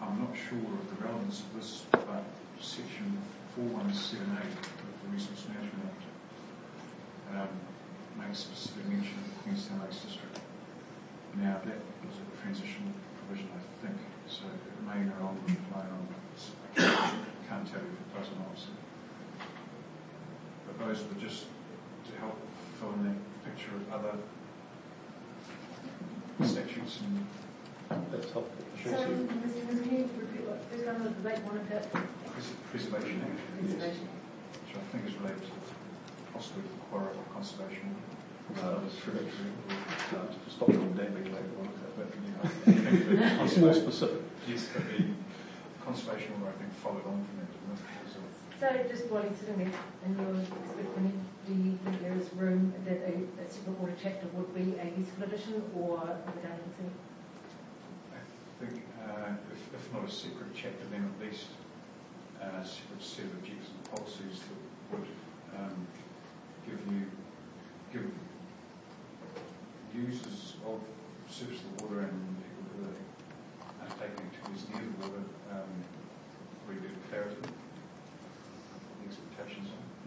I'm not sure of the relevance of this, but section 4178 of the Resource Management Act makes specific mention of the Queenstown Lakes District. Now, that was a transitional provision, I think, so it may no longer apply on this. I can't tell you if it does or not. So. But those were just to help fill in that picture of other statutes and that's helpful. So, Mr. Can you repeat what the government debate wanted about? Preservation Act, Preservation. which I think is related to possibly the quarry or conservation. Stop them dabbing later on. It's more specific. Yes, but the conservation order, I think, followed on from that, didn't it? So just while you're sitting there and you're expecting, do you think there is room that a separate order chapter would be a useful addition or a redundancy? I think if not a separate chapter, then at least a separate set of objectives and policies that would give users of surface of the water and people who are undertaking activities near the water really good clarity on the expectations.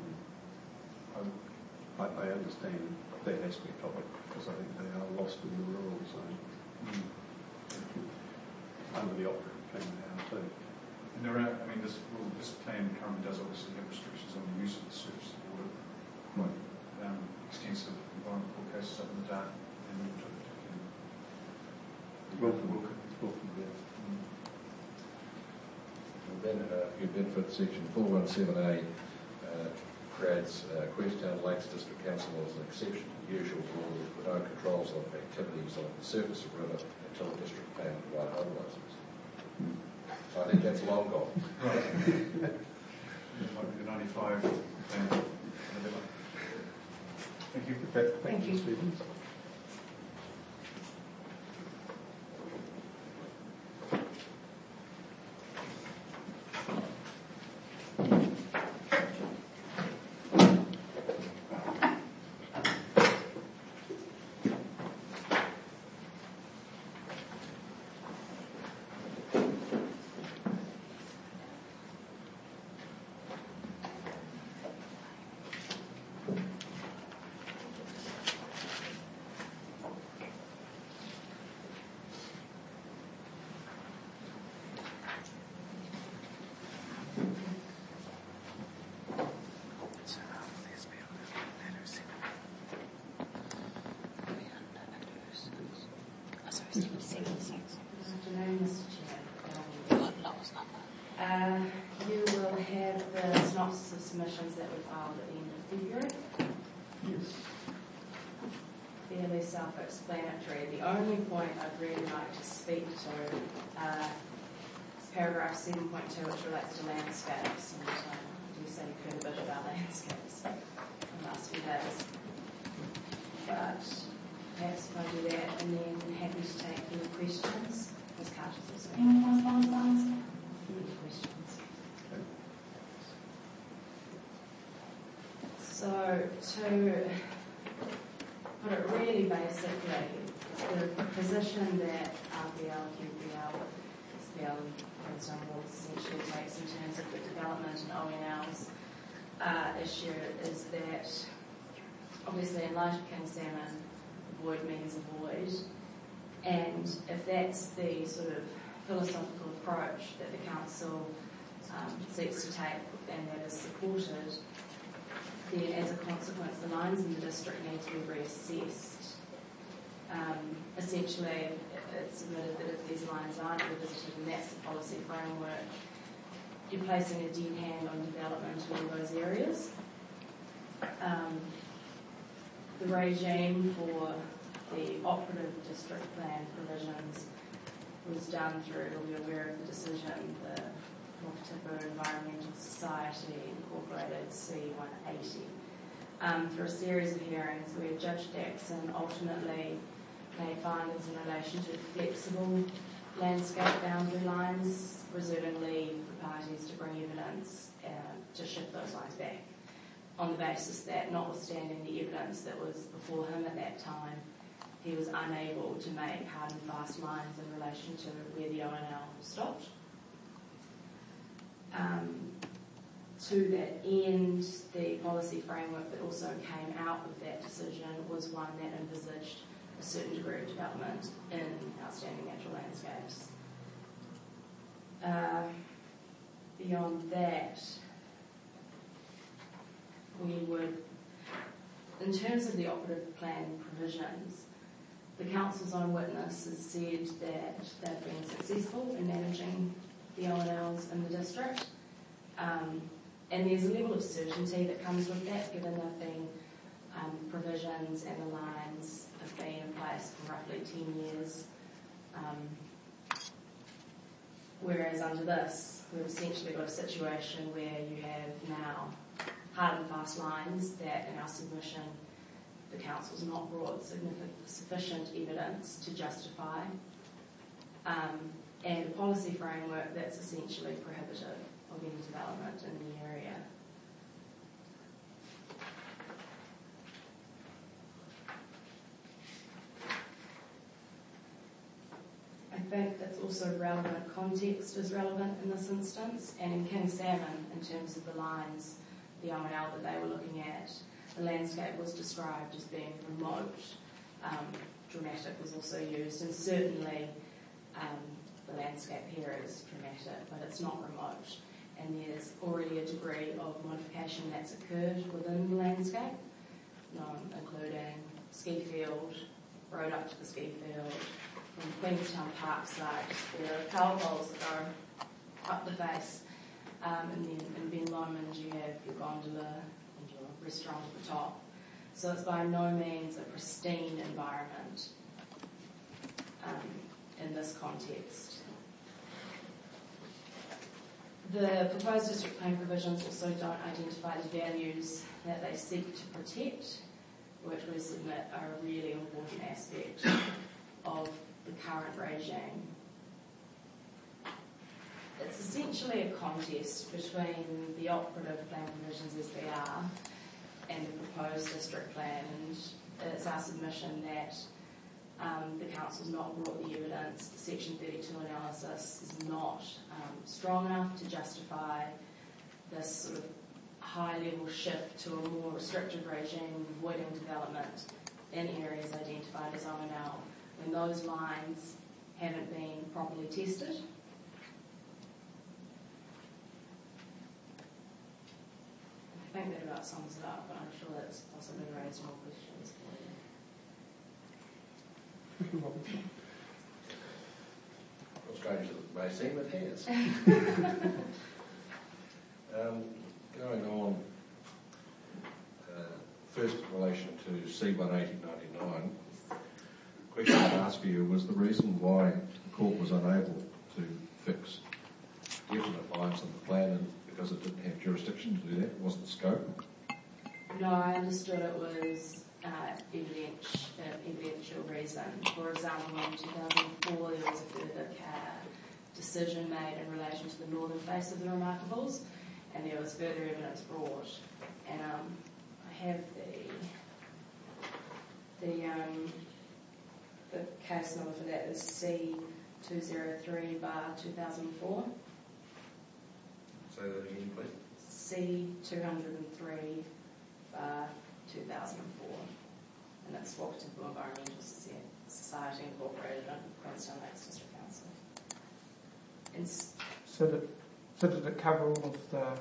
I understand that aspect of it because I think they are lost in the rural zone. Under the operating plan now too. And there are, this plan currently does obviously have restrictions on the use of the surface of the water, quite extensive environmental forecasts up in the dark and Then your benefit section 417A creates Queenstown Lakes District Council as an exception to the usual rule with no controls on activities on the surface of the river until the district plan provide otherwise. I think that's long gone. Right. The 95 plan. Thank you. Thank you. Stevens. You will have the synopsis of submissions that were filed at the end of February. Yes. Fairly self-explanatory. The only point I'd really like to speak to is paragraph 7.2, which relates to landscapes. And I do say you've heard a bit about landscapes in the last few days. But perhaps if I do that, and then happy to take any questions. Ms. Carter's also any questions. So, to put it really basically, the position that RPL, QPL, SPL and Queenstown Waters essentially takes in terms of the development and ONL's issue is that obviously in light of King Salmon, void means a void, and if that's the sort of philosophical approach that the council seeks to take and that is supported, then as a consequence the lines in the district need to be reassessed. Essentially it's admitted that if these lines aren't revisited and that's the policy framework, you're placing a dead hand on development in all those areas. The regime for the operative district plan provisions was done through, you'll be aware of the decision, the Mokatipu Environmental Society Incorporated C180. Through a series of hearings where Judge Jackson ultimately made findings in relation to flexible landscape boundary lines, reserving leave for parties to bring evidence to shift those lines back, on the basis that notwithstanding the evidence that was before him at that time, he was unable to make hard and fast lines in relation to where the ONL stopped. To that end, the policy framework that also came out of that decision was one that envisaged a certain degree of development in outstanding natural landscapes. Beyond that, we would, in terms of the operative plan provisions, the council's own witness has said that they've been successful in managing the O&Ls in the district. And there's a level of certainty that comes with that, given there have been provisions and the lines have been in place for roughly 10 years. Whereas under this, we've essentially got a situation where you have now hard and fast lines that in our submission the council's not brought sufficient evidence to justify, and a policy framework that's essentially prohibitive of any development in the area. I think that's also relevant. Context is relevant in this instance, and in King Salmon, in terms of the lines, the O&L that they were looking at, the landscape was described as being remote. Dramatic was also used, and certainly the landscape here is dramatic, but it's not remote. And there's already a degree of modification that's occurred within the landscape, including ski field, road up to the ski field, from Queenstown Parkside, there are power poles that go up the face, and then in Ben Lomond you have your gondola and your restaurant at the top. So it's by no means a pristine environment in this context. The proposed district plan provisions also don't identify the values that they seek to protect, which we submit are a really important aspect of the current regime. It's essentially a contest between the operative plan provisions as they are and the proposed district plan, and it's our submission that the council's not brought the evidence. The Section 32 analysis is not strong enough to justify this sort of high-level shift to a more restrictive regime, avoiding development in areas identified as O&L, when those lines haven't been properly tested. I think that about sums it up, but I'm sure that's possibly raised more questions for you. Well, strange as it may seem, it has. Going on, first in relation to C-180/99, the question I'd ask for you was the reason why the court was unable to fix definite lines on the plan, and because it didn't have jurisdiction to do that, it wasn't the scope? No, I understood it was evidential reason. For example, in 2004 there was a further decision made in relation to the northern face of the Remarkables, and there was further evidence brought. And I have the case number for that is C203/2004. Say that again, please. C203/2004, and that's Whakatipu Environmental Society Incorporated under Queenstown Lakes District Council. And so did it cover all of the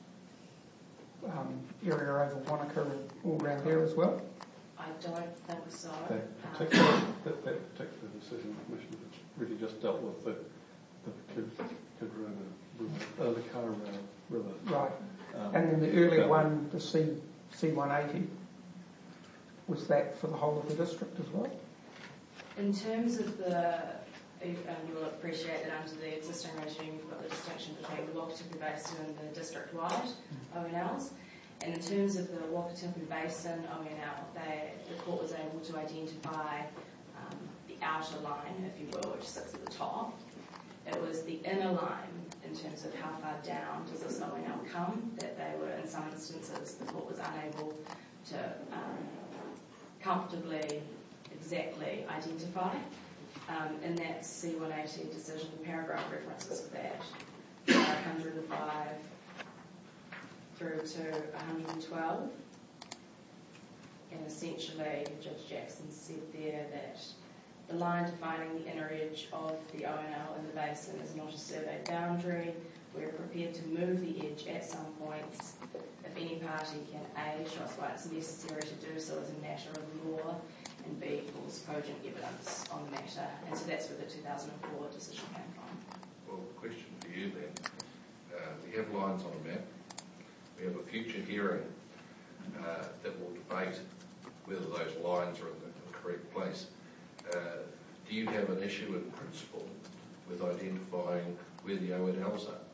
area over Wanaka and all around there as well? I don't think so. That particular decision commission really just dealt with the Kidrona, the Kara River. Right. And then the earlier one, the C180, was that for the whole of the district as well? In terms of and you'll appreciate that under the existing regime you've got the distinction between the Whakatipu Basin and the district-wide O&Ls. And in terms of the Whakatipu Basin O&L, the court was able to identify the outer line, if you will, which sits at the top. It was the inner line, in terms of how far down does this O&L come, that they were, in some instances, the court was unable to comfortably, exactly identify. In that C180 decision, the paragraph references of that, 500 205 through to 112. And essentially, Judge Jackson said there that the line defining the inner edge of the ONL in the basin is not a surveyed boundary. We're prepared to move the edge at some points if any party can A, show us why it's necessary to do so as a matter of law, and B, cause cogent evidence on the matter. And so that's where the 2004 decision came from. Well, question for you then. We have lines on a map. We have a future hearing that will debate whether those lines are in the correct place. Do you have an issue in principle with identifying where the ONLs are?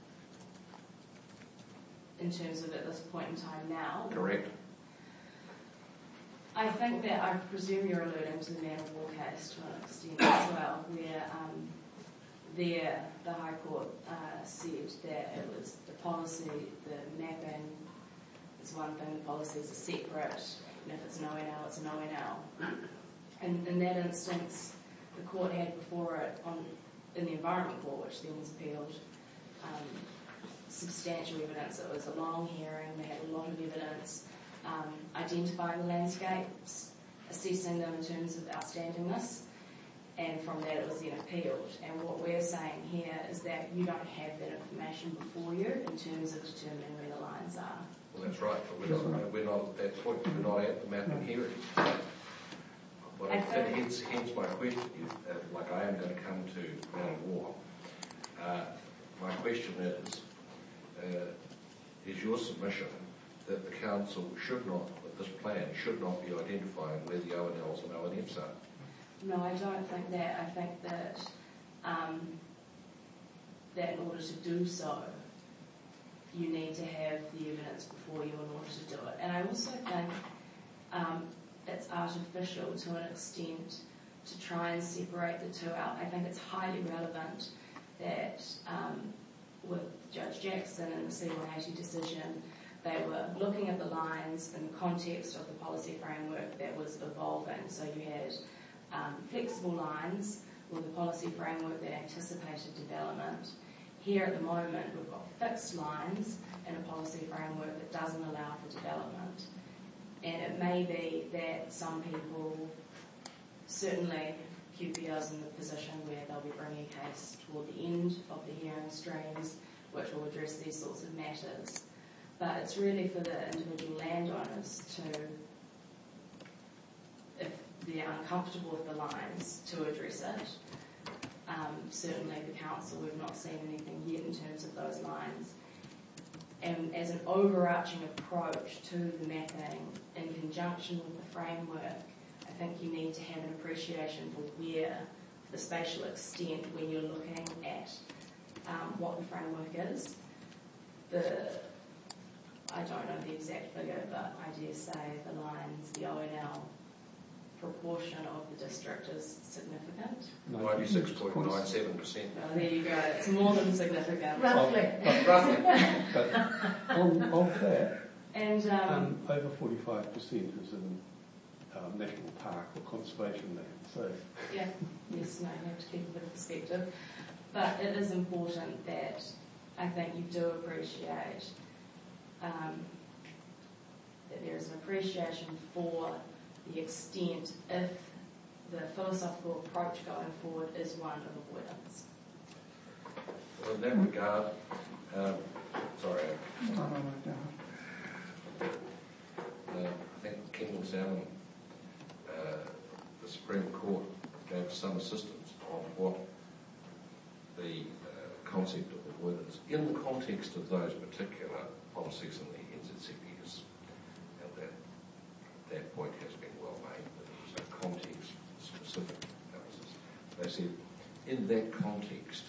In terms of at this point in time now? Correct. I think that, I presume you're alluding to the Man of War case to an extent as well, where the High Court said that it was the policy, the mapping is one thing, the policies are separate, and if it's an ONL, it's an ONL. And in that instance, the court had before it, in the Environment Court, which then was appealed, substantial evidence. It was a long hearing, they had a lot of evidence, identifying the landscapes, assessing them in terms of outstandingness, and from that it was then appealed. And what we're saying here is that you don't have that information before you in terms of determining where the lines are. Well, that's right, but we're not at that point. We're not at the mapping hearing. But hence my question, like I am going to come to Man of War. My question is your submission that the council should not, that this plan should not be identifying where the ONLs and ONFs are? No, I don't think that. I think that that in order to do so, you need to have the evidence before you in order to do it. And I also think it's artificial to an extent to try and separate the two out. I think it's highly relevant that with Judge Jackson and the C180 decision, they were looking at the lines in the context of the policy framework that was evolving. So you had flexible lines with a policy framework that anticipated development. Here at the moment, we've got fixed lines and a policy framework that doesn't allow for development. And it may be that some people, certainly QPR's in the position where they'll be bringing a case toward the end of the hearing streams, which will address these sorts of matters. But it's really for the individual landowners to, if they're uncomfortable with the lines, to address it. Certainly the council, we've not seen anything yet in terms of those lines. And as an overarching approach to the mapping in conjunction with the framework, I think you need to have an appreciation for where the spatial extent when you're looking at what the framework is. I don't know the exact figure, but I dare say the lines, the ONL proportion of the district is significant. 96.97%. Oh, there you go. It's more than significant. Roughly. Roughly. But of that, And over 45% is in national park or conservation land. So yeah, yes, no, you have to keep a bit of perspective. But it is important that I think you do appreciate that there is an appreciation for the extent if the philosophical approach going forward is one of avoidance. Well, in that regard, sorry, I think King Salmon, the Supreme Court gave some assistance on what the concept of avoidance in the context of those particular policies in the NZCPS, and that point has been well made, that it was a context-specific analysis. They said, in that context,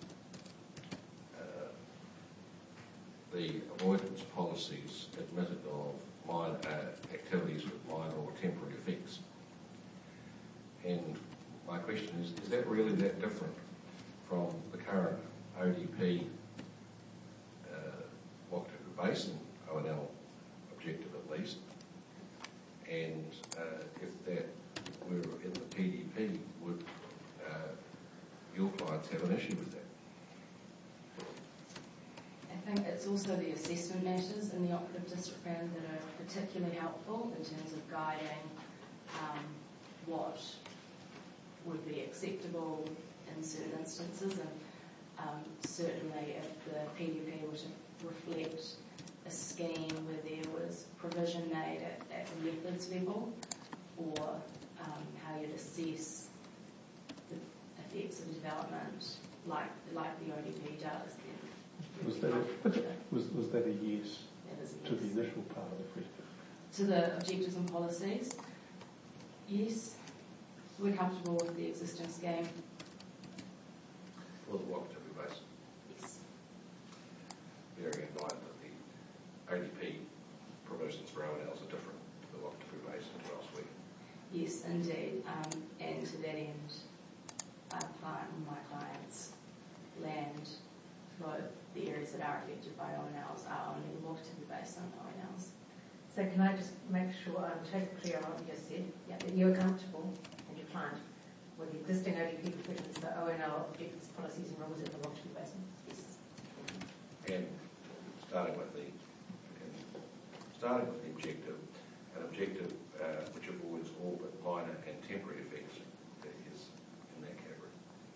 the avoidance policies admitted of activities with minor or temporary effects. And my question is that really that different from the current ODP, Whakaturu Basin ONL objective at least? And if that were in the PDP, would your clients have an issue with that? it's also the assessment matters in the operative district plan that are particularly helpful in terms of guiding what would be acceptable in certain instances, and certainly if the PDP were to reflect a scheme where there was provision made at the methods level, or how you'd assess the effects of development like the ODP does, then Was that a yes that is a to yes. the initial part of the question? To the objectives and policies, yes, we're comfortable with the existing scheme. For the Wakatipu Basin, Yes. bearing in mind that the ODP provisions for O&Ls are different to the Wakatipu Basin and elsewhere. Yes, indeed. And to that end, my client's land, the areas that are affected by O&Ls are only the Wakatipu Basin O&Ls. So can I just make sure I'm totally clear on what you just said? Yeah. That you're comfortable and your client with the existing ODP provisions, the ONL objectives, policies and rules in the Wakatipu Basin? Yes. And starting with the objective, an objective which avoids all but minor and temporary effects is in that category.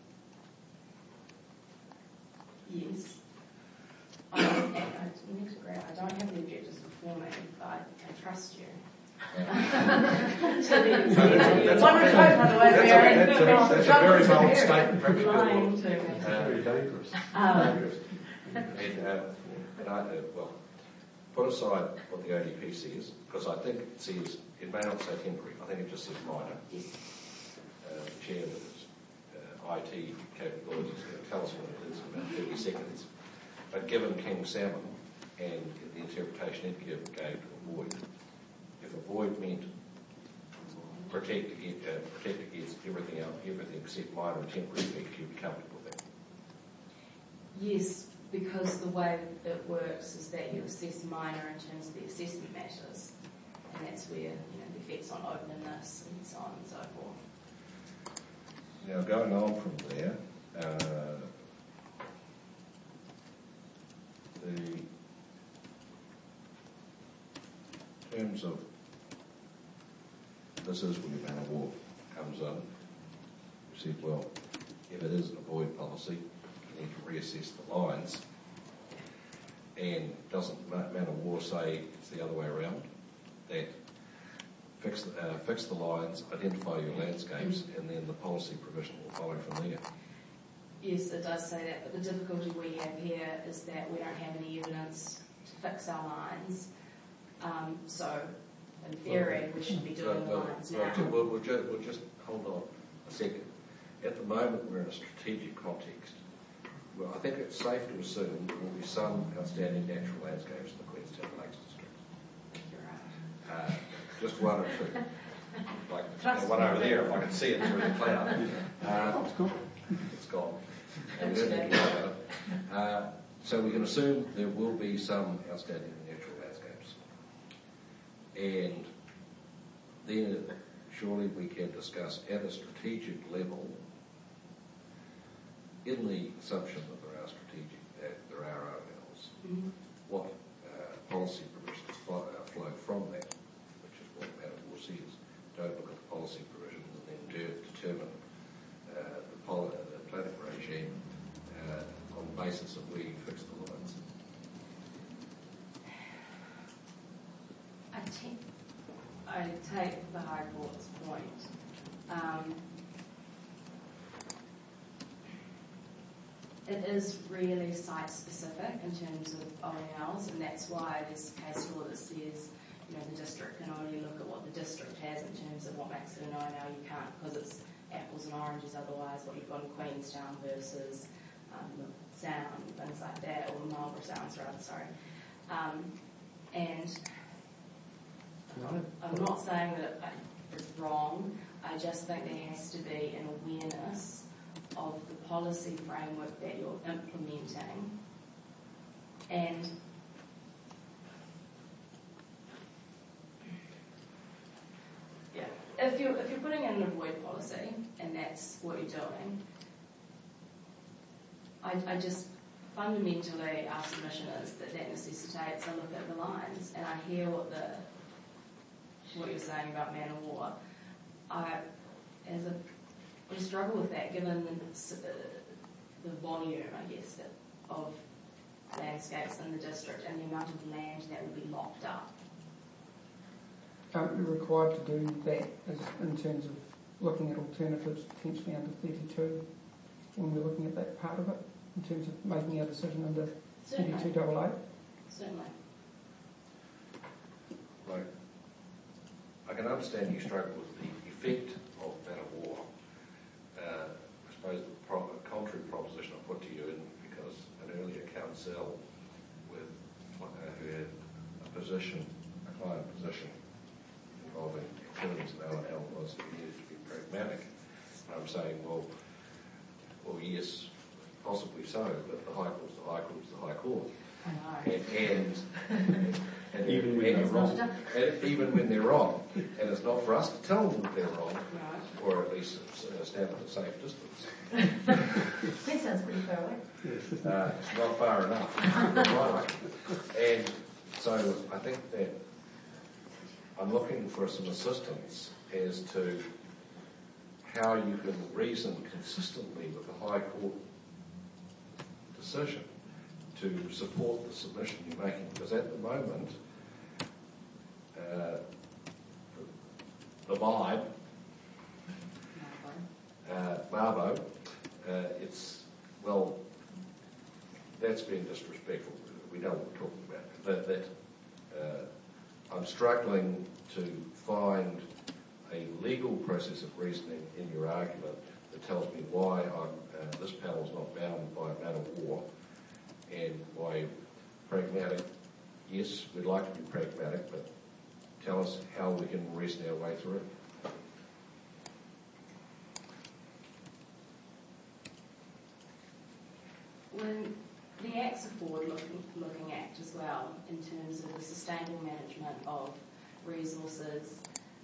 Yes. I don't have the objectives before me, but I trust you. That's One would hope, otherwise we are in a very bold statement, perhaps. Lying to me. Very dangerous. Well, put aside what the ODP says, because I think it says, it may not say temporary, I think it just says minor. Yes. The chair with his IT capabilities is going to tell us what it is in about 30 seconds. But given King Salmon and the interpretation it gave to avoid, if avoid meant protect against everything except minor and temporary effects, you'd be comfortable with that. Yes, because the way it works is that you assess minor in terms of the assessment matters, and that's where the effects on openness and so on and so forth. Now, going on from there, in terms of this is where Man of War comes in. We said, well, if it is an avoid policy, you need to reassess the lines. And doesn't Man of War say it's the other way around? That fix the lines, identify your landscapes, and then the policy provision will follow from there. Yes, it does say that, but the difficulty we have here is that we don't have any evidence to fix our lines. So, in theory, we should be doing the lines now. We'll just hold on a second. At the moment, we're in a strategic context. Well, I think it's safe to assume there will be some outstanding natural landscapes in the Queenstown Lakes District. You're right. Just one or two. Like the one over there, if I can see it through the cloud. It's gone. And we don't need to worry about it. So we can assume there will be some outstanding natural landscapes. And then surely we can discuss at a strategic level, in the assumption that there are O&Ls, what policy provisions flow from that, which is what Man of War says. Don't look at the policy provisions and then determine the planning regime on the basis of where you fix the lines. I take the High Court's point. It is really site-specific in terms of O&Ls, and that's why there's case law that says, the district can only look at what the district has in terms of what makes it an O&L. You can't, because it's apples and oranges, otherwise what you've got in Queenstown versus Sound, things like that, or Marlborough Sounds rather, sorry. And I'm not saying that it's wrong, I just think there has to be an awareness of the policy framework that you're implementing, and if you're putting in an avoid policy and that's what you're doing, I just fundamentally our submission is that necessitates a look at the lines, and I hear what you're saying about Man of War. I struggle with that given the volume, I guess, of landscapes in the district and the amount of land that will be locked up. Aren't we required to do that in terms of looking at alternatives potentially under 32 when we're looking at that part of it, in terms of making our decision under 32AA? Certainly. Like, I can understand you struggle with the effect of Man of War. I suppose the contrary proposition I put to you in because an earlier council with who had a client position involving activities in ONL was that we needed to be pragmatic. And I'm saying, well, yes, possibly so, but the High Court's the High Court's the High Court. I know. And even when they're wrong, even when they're wrong, and it's not for us to tell them that they're wrong, Right. or at least stand at a safe distance. That sounds pretty far away. It's not far enough. Right. And so I think that I'm looking for some assistance as to how you can reason consistently with the High Court decision to support the submission you're making. Because at the moment, the vibe, Marbo, it's, well, that's being disrespectful. We know what we're talking about. I'm struggling to find a legal process of reasoning in your argument that tells me why this panel is not bound by a Man of War, and why pragmatic, yes, we'd like to be pragmatic, but tell us how we can reason our way through it. When the Act's a forward-looking Act as well, in terms of the sustainable management of resources,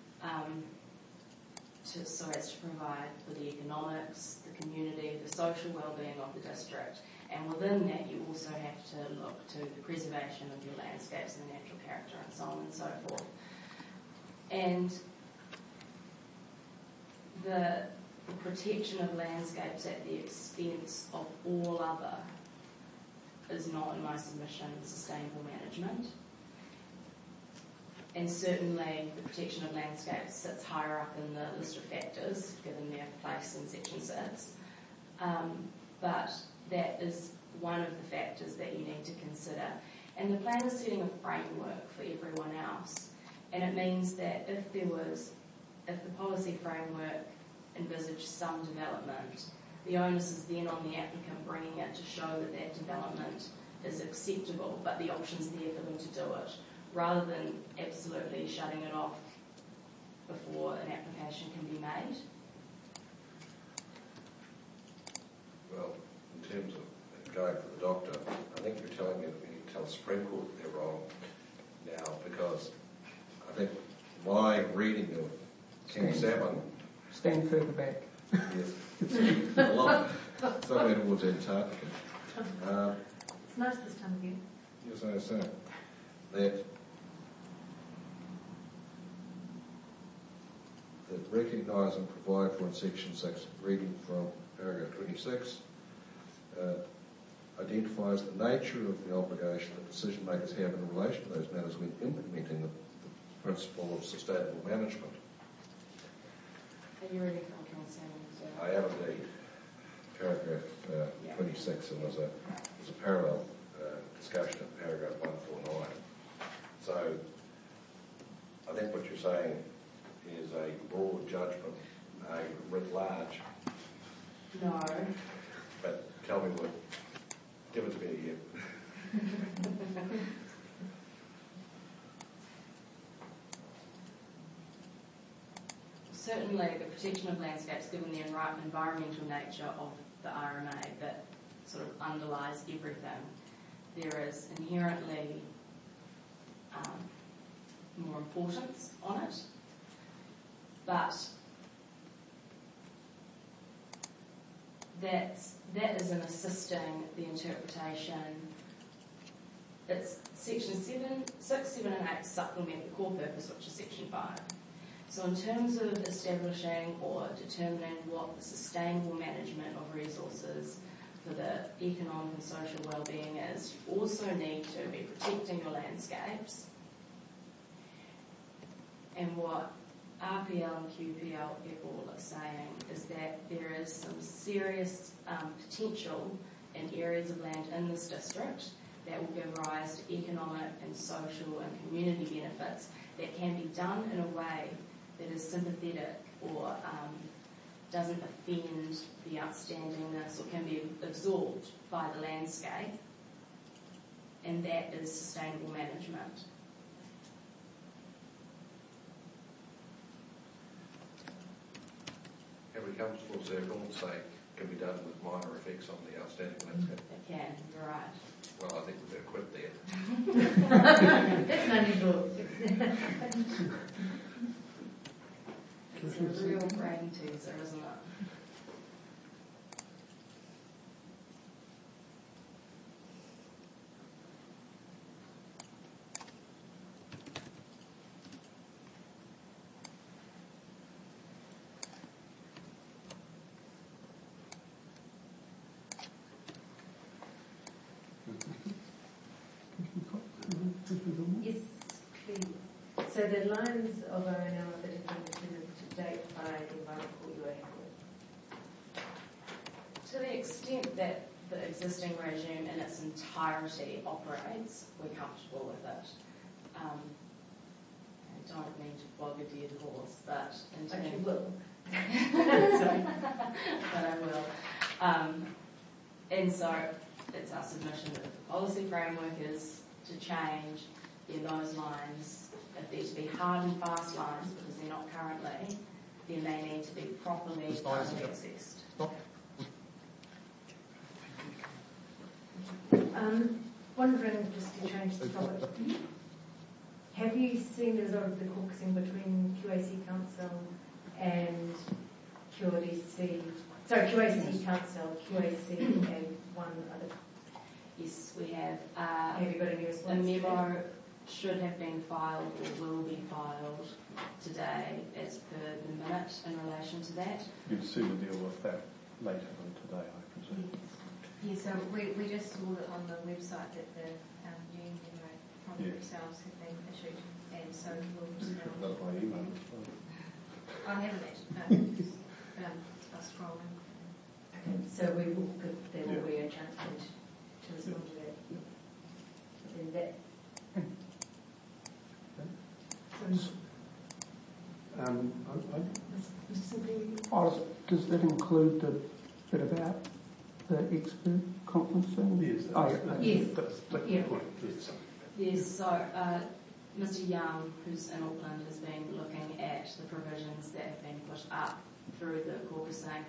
so as to provide for the economics, the community, the social well-being of the district. And within that, you also have to look to the preservation of your landscapes and the natural character and so on and so forth. And the protection of landscapes at the expense of all other is not, in my submission, sustainable management. And certainly the protection of landscapes sits higher up in the list of factors, given their place in Section 6. But that is one of the factors that you need to consider. And the plan is setting a framework for everyone else. And it means that if the policy framework envisaged some development, the onus is then on the applicant bringing it to show that that development is acceptable, but the option's there for them to do it, rather than absolutely shutting it off before an application can be made. Well, in terms of going for the doctor, I think you're telling me that we need to tell the Supreme Court that they're wrong now, because I think my reading of King Salmon... Stand further back. Yes, a lot, somewhere towards Antarctica. It's nice this time of year. Yes, I say that recognise and provide for in Section 6, reading from paragraph 26, identifies the nature of the obligation that decision makers have in relation to those matters when implementing the principle of sustainable management. Are you ready for King Salmon? I am indeed. Paragraph 26, and there's a parallel discussion in paragraph 149. So I think what you're saying is a broad judgment, a writ large. No. But tell me what, give it to me again. Certainly the protection of landscapes, given the environmental nature of the RMA that sort of underlies everything, there is inherently more importance on it. But that is in assisting the interpretation. It's section 6, 7 and 8 supplement the core purpose, which is section 5. So in terms of establishing or determining what the sustainable management of resources for the economic and social well-being is, you also need to be protecting your landscapes. And what RPL and QPL all are saying is that there is some serious potential in areas of land in this district that will give rise to economic and social and community benefits that can be done in a way that is sympathetic or doesn't offend the outstandingness or can be absorbed by the landscape, and that is sustainable management. Have we come full circle and say can be done with minor effects on the outstanding landscape? It can, you're right. Well, I think we've got to quit there. That's an unusual. It's a real brain teaser, isn't it? Yes, please. So the lines of ONL that have been considered to date by the environmental you are happy with? To the extent that the existing regime in its entirety operates, we're comfortable with it. I don't mean to flog a dead horse, but in terms But you will. Sorry, but I will. And so it's our submission that if the policy framework is to change, then those lines, if they're to be hard and fast lines, because they're not currently, then they need to be properly assessed. Wondering, just to change the topic, have you seen the result of the caucusing between QAC Council and QAC Council, QAC and one other? Yes, we have. Have you got any The response? memo should have been filed or will be filed today as per the minute in relation to that. You'd sooner deal with that later than today, I presume. Yes, so we just saw that on the website that the new memo from yourselves have been issued, and so we'll You should have done it by email as well. I haven't actually, I'll scroll in. Okay, so there will be a chance to respond to that. Then that. Does that include the bit about the expert conference thing? Yes, Yes. That's the Yeah. point. Yes. Yes, so Mr Young, who's in Auckland, has been looking at the provisions that have been put up through the caucusing.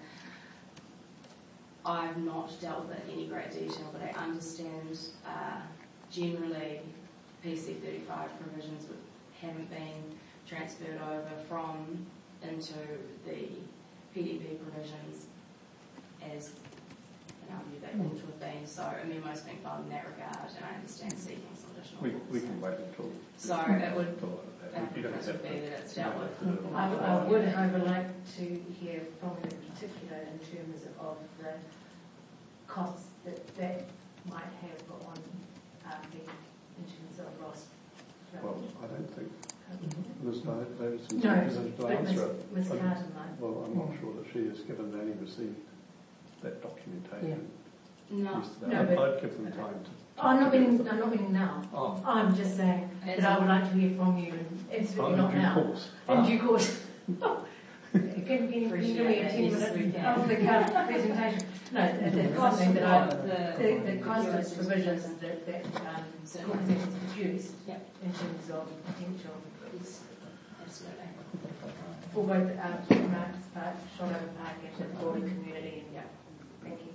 I've not dealt with it in any great detail, but I understand generally PC 35 provisions haven't been transferred over from into the PDP provisions as in our view they ought to have been. So a memo's been filed in that regard, and I understand seeking some additional. We can wait until. So it would. You don't Preference have would be that it's dealt with. I would, however, like to hear from you in particular in terms of the costs that might have on in terms of loss. Well, I don't think Ms. Davidson No, is able to but answer it. Ms. Carton might. Well, I'm not sure that she has given any received that documentation No. yesterday. No, but- I'd give them time to. I'm not meaning now. Oh. I'm just saying that I would like to hear from you, and absolutely not in due now. course. In due course. Can you give me a 10-minute off the cuff presentation? No, that's something that the cost of provisions that organisations produce in terms of potential Yes, absolutely. for both Marks Park, Shotover Park, and the broader community. And thank you.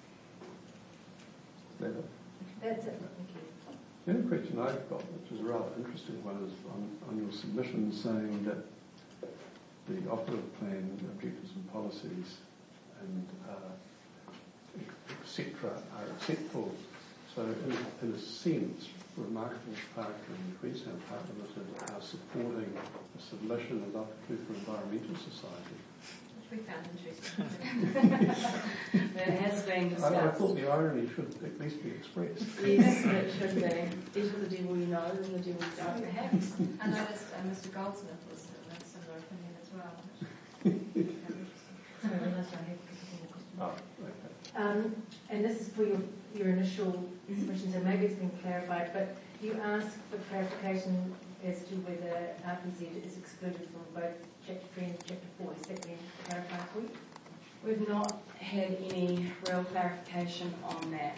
That's it. Thank you. The only question I've got, which is a rather interesting one, is on your submission saying that the operative plan objectives and policies and etc. are acceptable. So in a sense, Remarkable Park and Queenstown Park Limited are supporting the submission of Upper Cooper Environmental Society. Which we found interesting. That has been I discussed. thought the irony should at least be expressed. Yes, it should be. Each of the devil you know and the devil you don't, perhaps. I noticed Mr. Goldsmith was of a similar opinion as well. Which Sorry, unless I have a question. Oh, okay. And this is for your initial submission, so maybe it's been clarified, but you asked for clarification as to whether RPZ is excluded from both Chapter 3 and Chapter 4. Is that being clarified for you? We've not had any real clarification on that.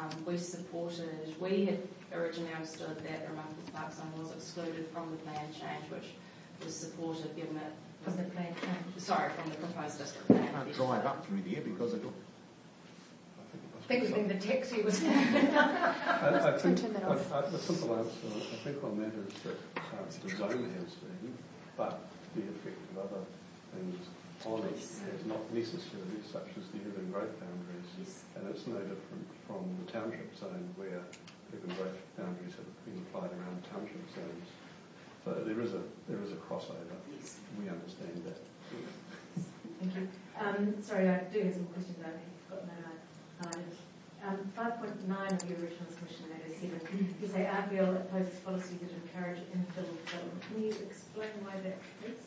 We had originally understood that the Remarkable Park Zone was excluded from the plan change, which was supported given it From the plan change? sorry, from the proposed district plan. Can't drive up through there because of That was when the taxi was. I think the simple answer, I think, on that is that the zone has been, but the effect of other things on it is not necessarily such as the urban growth boundaries. Yes. And it's no different from the township zone where urban growth boundaries have been applied around township zones. So there is a crossover. Yes. We understand that. Thank you. Sorry, I do have some questions I have got no highlighted. 5.9 of your original submission, matter 7, you say RPL opposes policies that encourage infill development. Can you explain why that is?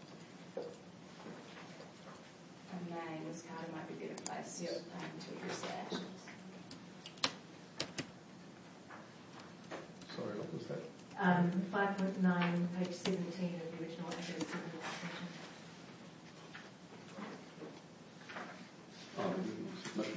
Ms. Carter might be better placed to address that. Sorry, what was that? 5.9, page 17 of the original matter 7 submission. Oh, the submission.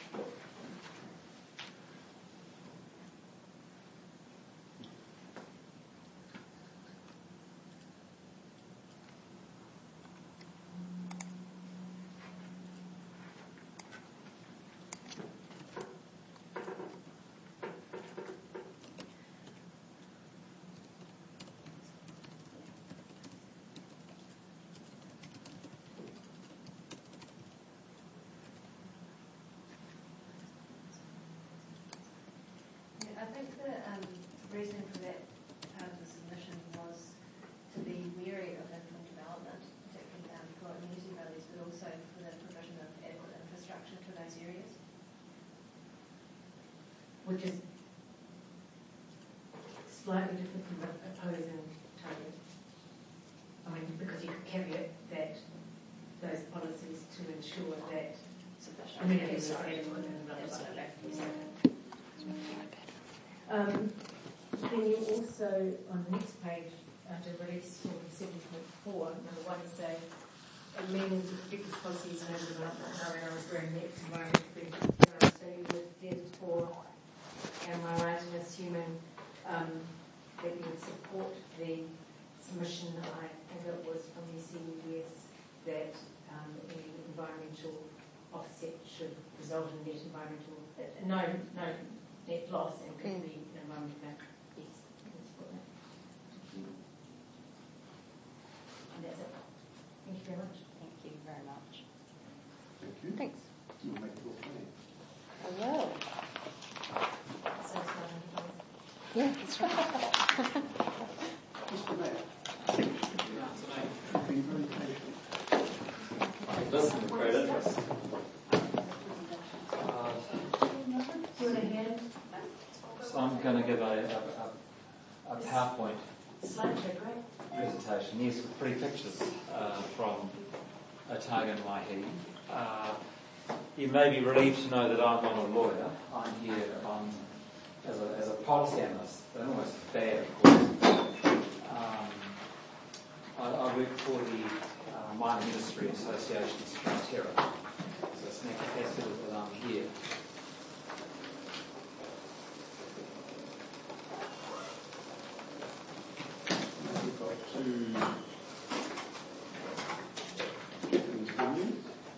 I think the reason for that part of the submission was to be wary of infill development, particularly for amenity values, but also for the provision of adequate infrastructure to those areas. Which is slightly different from the opposing target. I mean, because you could caveat that those policies to ensure that Sufficient. amenities are Sorry. adequate and blah, blah, blah. Absolutely. Then you also, on the next page, under release 7.4, number 1, say, amend restrictive policies and development areas where net environmental benefits. So you would therefore, am I right in assuming that you would support the submission, I think it was from the CES, that any environmental offset should result in net environmental, no net loss and could be environmental benefit. Yes, I can support that. And that's it. Thank you very much. Thank you very much. Thank you. Thanks. You'll make your plan. I will. So exciting. Yeah, that's right. Mr. Mayor. You've been very patient. Listen to credit. Do you want a hand? So I'm going to give a PowerPoint Slideshow, great. presentation. Yes, with pretty pictures from Otago and Waihi. You may be relieved to know that I'm not a lawyer. I'm here as a policy analyst, but almost bad, of course. I work for the Mining Industry Association, Straterra. So it's in that capacity that I'm here. We've got two things coming.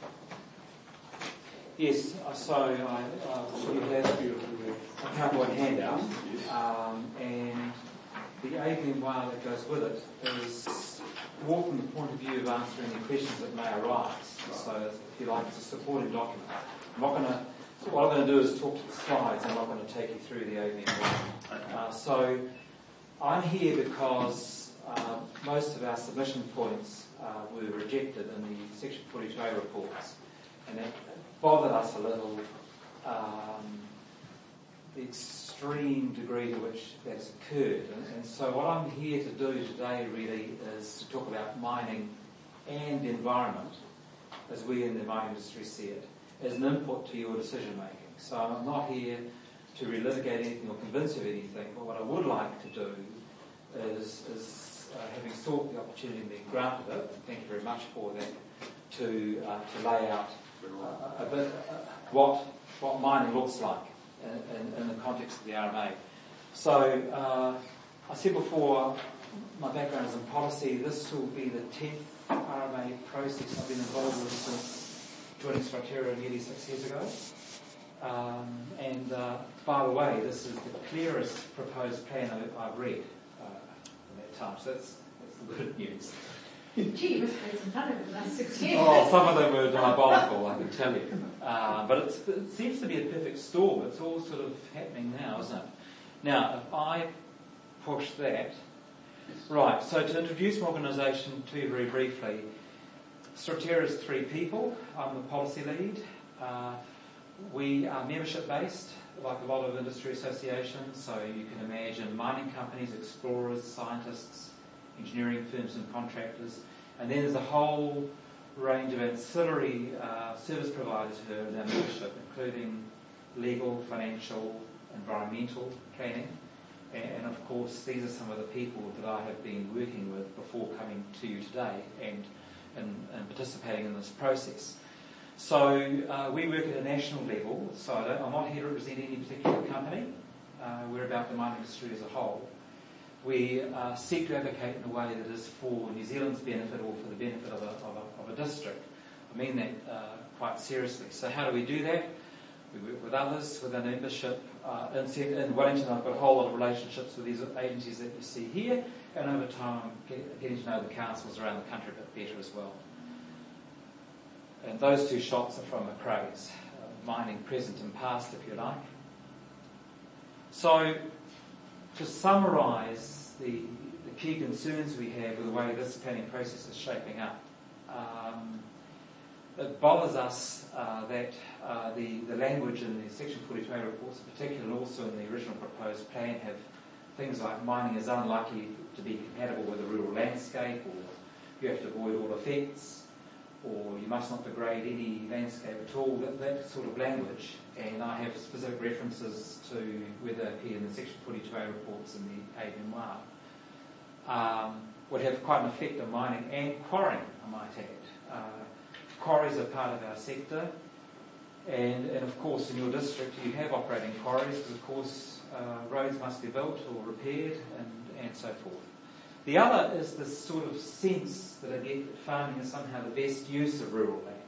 Yes, so you have a PowerPoint handout, and the AVMY that goes with it is more from the point of view of answering any questions that may arise. So if you like, it's a supporting document. I'm not going to So what I'm going to do is talk to the slides. I'm not going to take you through the opening one. So I'm here because most of our submission points were rejected in the Section 42A reports, and that bothered us a little, the extreme degree to which that has occurred. And so what I'm here to do today really is to talk about mining and the environment as we in the mining industry see it, as an input to your decision making. So I'm not here to relitigate anything or convince you of anything, but what I would like to do is having sought the opportunity and being granted it, thank you very much for that, to lay out a bit what mining looks like in the context of the RMA. So I said before, my background is in policy. This will be the 10th RMA process I've been involved with since joining Structura nearly 6 years ago. And by the way, this is the clearest proposed plan I've read in that time. So that's the good news. Gee, you must have had some fun over the last 6 years. Oh, some of them were diabolical, I can tell you. But it seems to be a perfect storm. It's all sort of happening now, isn't it? Now, if I push that... Right, so to introduce my organisation to you very briefly, Structura is 3 people. I'm the policy lead. We are membership-based, like a lot of industry associations, so you can imagine mining companies, explorers, scientists, engineering firms and contractors, and then there's a whole range of ancillary service providers who are in our membership, including legal, financial, environmental planning, and of course these are some of the people that I have been working with before coming to you today and participating in this process. So we work at a national level, so I'm not here to represent any particular company. We're about the mining industry as a whole. We seek to advocate in a way that is for New Zealand's benefit or for the benefit of a district. I mean that quite seriously. So how do we do that? We work with others, with our membership. In Wellington I've got a whole lot of relationships with these agencies that you see here, and over time I'm getting to know the councils around the country a bit better as well. And those 2 shots are from Macraes, mining present and past, if you like. So, to summarise the key concerns we have with the way this planning process is shaping up, it bothers us that the language in the Section 42A reports, in particular also in the original proposed plan, have things like mining is unlikely to be compatible with the rural landscape, or you have to avoid all effects, or you must not degrade any landscape at all, that sort of language. And I have specific references to where they appear in the Section 42A reports in the aide memoir, would have quite an effect on mining and quarrying, I might add. Quarries are part of our sector, and of course in your district you have operating quarries, because of course roads must be built or repaired and so forth. The other is this sort of sense that I get that farming is somehow the best use of rural land.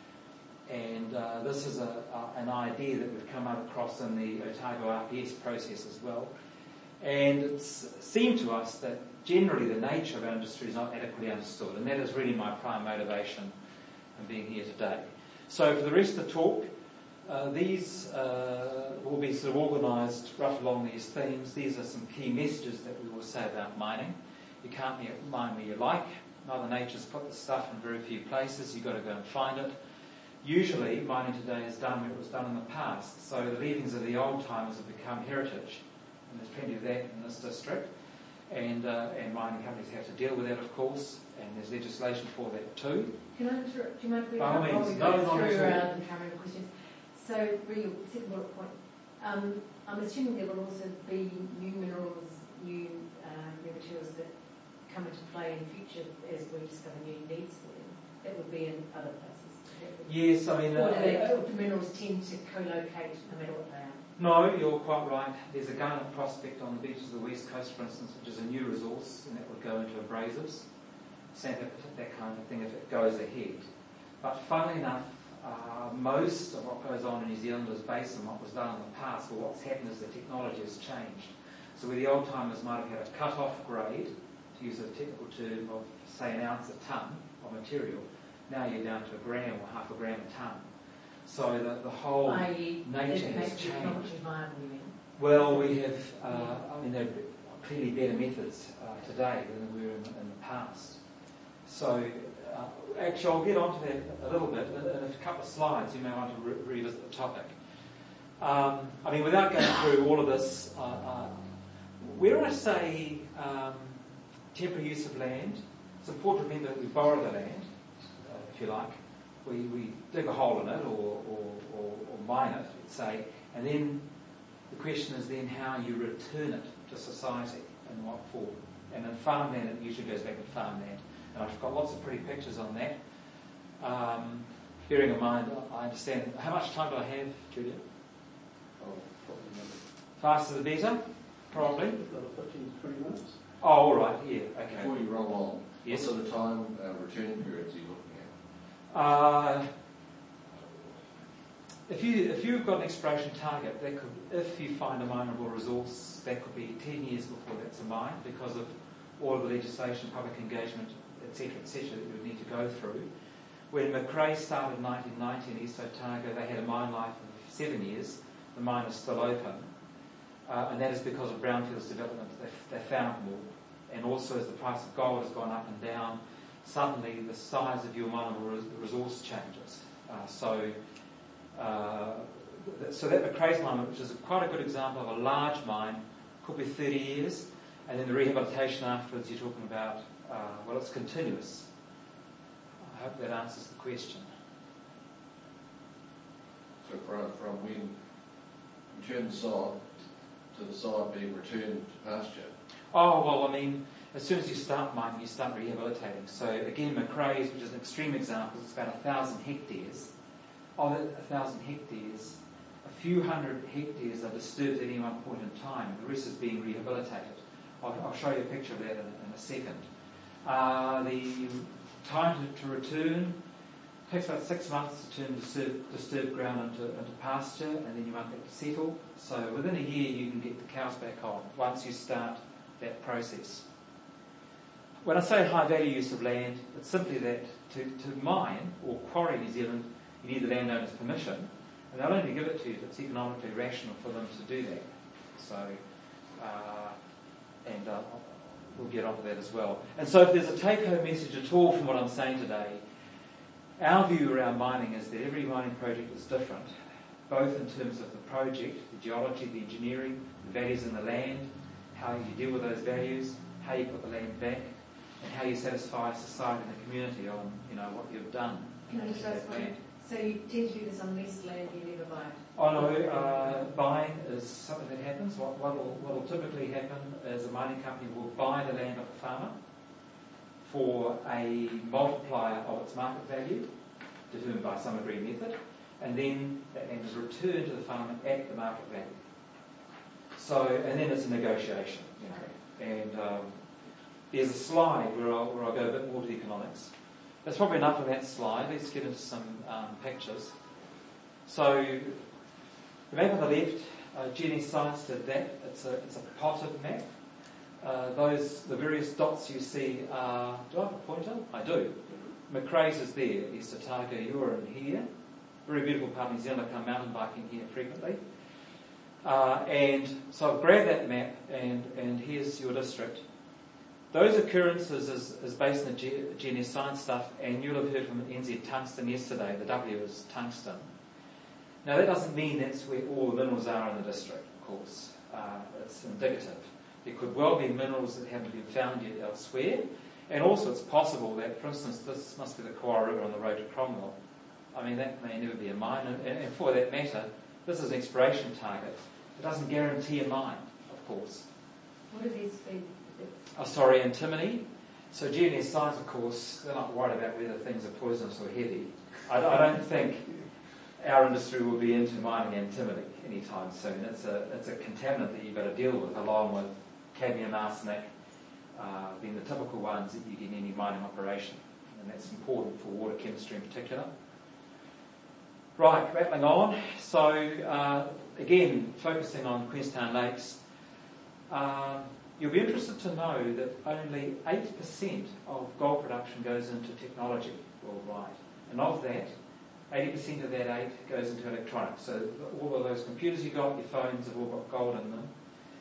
And this is an idea that we've come across in the Otago RPS process as well. And it's seemed to us that generally the nature of our industry is not adequately understood, and that is really my prime motivation in being here today. So for the rest of the talk, these will be sort of organised roughly along these themes. These are some key messages that we will say about mining. You can't mine where you like. Mother Nature's put the stuff in very few places. You've got to go and find it. Usually, mining today is done where it was done in the past. So the leavings of the old timers have become heritage. And there's plenty of that in this district. And mining companies have to deal with that, of course. And there's legislation for that too. Can I interrupt? Do you mind if we By all means. through No, the current questions? So, really, second bullet point. I'm assuming there will also be new minerals, new materials that come into play in future as we discover new needs for them. That would be in other places. Yes, I mean... Or do minerals tend to co-locate no matter what they are? No, you're quite right. There's a garnet prospect on the beaches of the West Coast, for instance, which is a new resource, and that would go into abrasives. Sandpaper, that kind of thing, if it goes ahead. But funnily enough, most of what goes on in New Zealand is based on what was done in the past, but what's happened is the technology has changed. So where the old timers might have had a cut-off grade, to use a technical term, of say an ounce a tonne of material, now you're down to a gram or half a gram a tonne. So the whole i.e. nature it has makes it economically changed. viable, you mean? Well, we have, there are clearly better methods today than there were in the past. So, actually, I'll get onto that a little bit. In a couple of slides, you may want to revisit the topic. Without going through all of this, where I say temporary use of land, it's important to remember that we borrow the land, if you like. We dig a hole in it or mine it, let's say, and then the question is then how you return it to society and what form. And in farmland, it usually goes back to farmland. And I've got lots of pretty pictures on that. Bearing in mind, I understand. How much time do I have, Julia? Oh, probably not. Faster the better, probably. Another 15 to 20 minutes. Oh, all right, yeah, okay. Before you roll on, Yes. what sort of time returning periods are you looking at? If you've got an exploration target, that could, if you find a mineable resource, that could be 10 years before that's a mine because of all of the legislation, public engagement, etc., that you would need to go through. When Macrae started in 1990 in East Otago, they had a mine life of 7 years. The mine is still open. And that is because of brownfields development. They found more. And also as the price of gold has gone up and down, suddenly the size of your mineable resource changes. So that Macrae's mine, which is quite a good example of a large mine, could be 30 years. And then the rehabilitation afterwards, you're talking about, it's continuous. I hope that answers the question. So from when you turn the sod to the sod being returned to pasture? Oh, well, as soon as you start mining, you start rehabilitating. So again, Macrae's, which is an extreme example, it's about 1,000 hectares. Of that 1,000 hectares, a few hundred hectares are disturbed at any one point in time. The rest is being rehabilitated. I'll show you a picture of that in a second. The time to return takes about 6 months to turn disturbed ground into pasture, and then you want that to settle. So within a year, you can get the cows back on once you start that process. When I say high value use of land, it's simply that to mine or quarry in New Zealand, you need the landowner's permission, and they'll only give it to you if it's economically rational for them to do that. So, we'll get onto that as well. And so if there's a take-home message at all from what I'm saying today, our view around mining is that every mining project is different, both in terms of the project, the geology, the engineering, the values in the land, how you deal with those values, how you put the land back, and how you satisfy society and the community on what you've done. Can I just ask one? So you tend to do this on leased land, you never buy it? Oh no, buying is something that happens. What will typically happen is a mining company will buy the land of the farmer for a multiplier of its market value, determined by some agreed method, and then that land is returned to the farmer at the market value. So, and then it's a negotiation, And there's a slide where I'll go a bit more to the economics. That's probably enough of that slide. Let's get into some pictures. So, the map on the left, GNS Science did that. It's a potted map. The various dots you see are... Do I have a pointer? I do. Macrae's is there. East Otago, you're in here. Very beautiful part of New Zealand. I come mountain biking here frequently. And so I've grabbed that map, and here's your district. Those occurrences is based on the GNS Science stuff, and you'll have heard from NZ Tungsten yesterday. The W is tungsten. Now that doesn't mean that's where all the minerals are in the district, of course. It's indicative. There could well be minerals that haven't been found yet elsewhere, and also it's possible that, for instance, this must be the Kawara River on the road to Cromwell. That may never be a mine, and for that matter, this is an exploration target. It doesn't guarantee a mine, of course. What are these things? Antimony. So GNS Science, of course, they're not worried about whether things are poisonous or heavy. I don't think our industry will be into mining antimony anytime soon. It's a contaminant that you've got to deal with, along with cadmium, arsenic, being the typical ones that you get in any mining operation. And that's important for water chemistry in particular. Right, rattling on. So, again, focusing on Queenstown Lakes, you'll be interested to know that only 8% of gold production goes into technology worldwide. And of that, 80% of that 8 goes into electronics. So all of those computers you got, your phones have all got gold in them,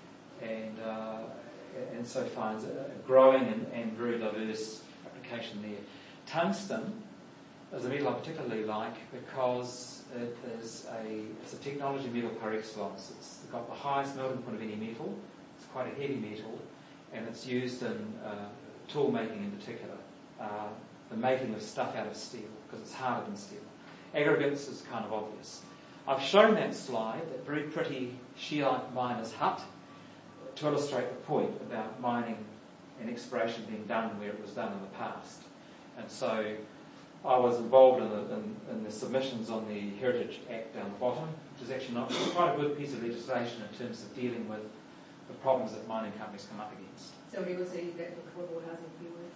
and so finds a growing and very diverse application there. Tungsten is a metal I particularly like because it's a technology metal par excellence. It's got the highest melting point of any metal. It's quite a heavy metal, and it's used in tool making in particular, the making of stuff out of steel, because it's harder than steel. Aggregates is kind of obvious. I've shown that slide, that very pretty scheelite miner's hut, to illustrate the point about mining and exploration being done where it was done in the past. And so I was involved in the submissions on the Heritage Act down the bottom, which is actually not quite a good piece of legislation in terms of dealing with the problems that mining companies come up against. So we will see that affordable housing for yours.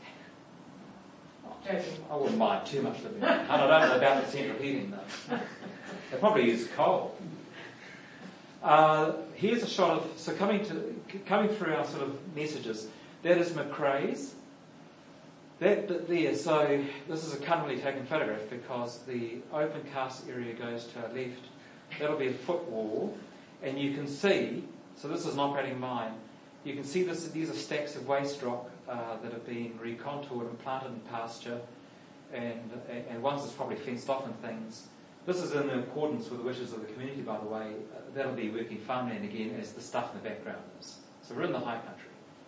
I wouldn't mind too much living in it. And I don't know about the central heating though. They probably use coal. Here's a shot of, so coming through our sort of messages, that is McRae's. That bit there, so this is a cunningly taken photograph because the open cast area goes to our left. That'll be a footwall, and you can see, so this is an operating mine, you can see these are stacks of waste rock that have been recontoured and planted in pasture, and ones that's probably fenced off and things. This is in accordance with the wishes of the community, by the way. That'll be working farmland again as the stuff in the background is. So we're in the high country.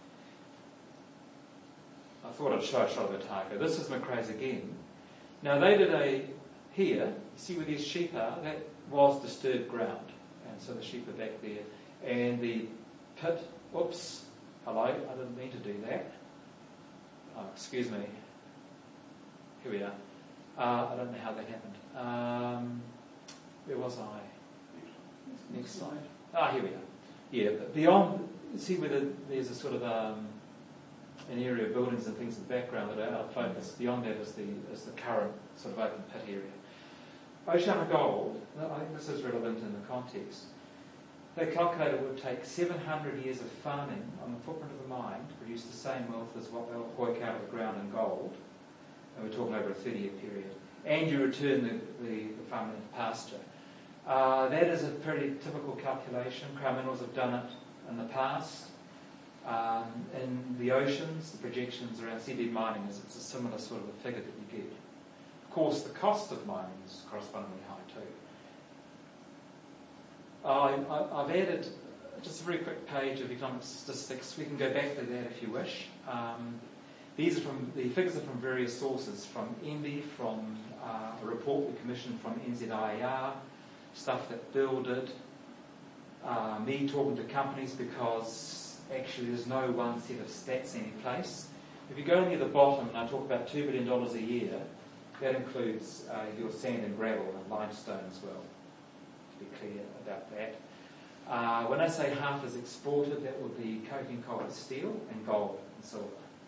I thought I'd show a shot of Otago. This is McRae's again. Now they did here, you see where these sheep are, that was disturbed ground. And so the sheep are back there. And the pit, oops, hello, I didn't mean to do that. Oh, excuse me. Here we are. I don't know how that happened. Where was I? Next slide. Here we are. Yeah, but beyond, see where there's a sort of an area of buildings and things in the background that are out of focus. Beyond that is the current sort of open pit area. OceanaGold, I think this is relevant in the context. They calculated it would take 700 years of farming on the footprint of the mine to produce the same wealth as what they'll hoik out of the ground in gold. And we're talking over a 30-year period. And you return the farmland to pasture. That is a pretty typical calculation. Crown Minerals have done it in the past. In the oceans, the projections around seabed mining is it's a similar sort of a figure that you get. Of course, the cost of mining is correspondingly high too. I've added just a very quick page of economic statistics. We can go back to that if you wish. These are the figures are from various sources, from MB, from a report we commissioned from NZIER, stuff that Bill did, me talking to companies because actually there's no one set of stats any place. If you go near the bottom, and I talk about $2 billion a year, that includes your sand and gravel and limestone as well, to be clear about that. When I say half is exported, that would be coking coal and steel and gold and silver.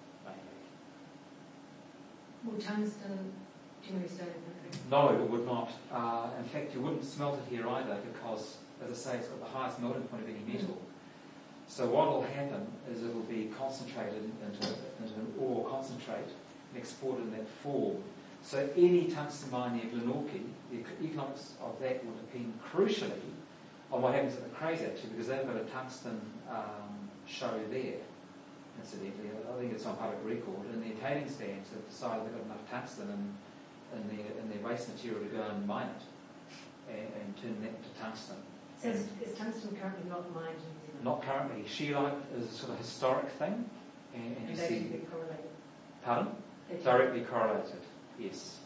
Will tungsten generally stay in the country? No, it would not. In fact, you wouldn't smelt it here either because, as I say, it's got the highest melting point of any metal. So what will happen is it will be concentrated into an ore concentrate and exported in that form. So any tungsten mine near Glenorchy, the economics of that will depend crucially on what happens at the Crays actually, because they've got a tungsten show there. Incidentally, I think it's on public record, and their tailings dams have decided they've got enough tungsten in their waste material to go and mine it and turn that into tungsten. So is tungsten currently not mined in New Zealand? Not currently. Scheelite is a sort of historic thing, and you they see. should be correlated. Pardon? They should Directly correlated. Yes.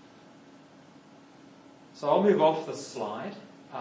So I'll move off this slide,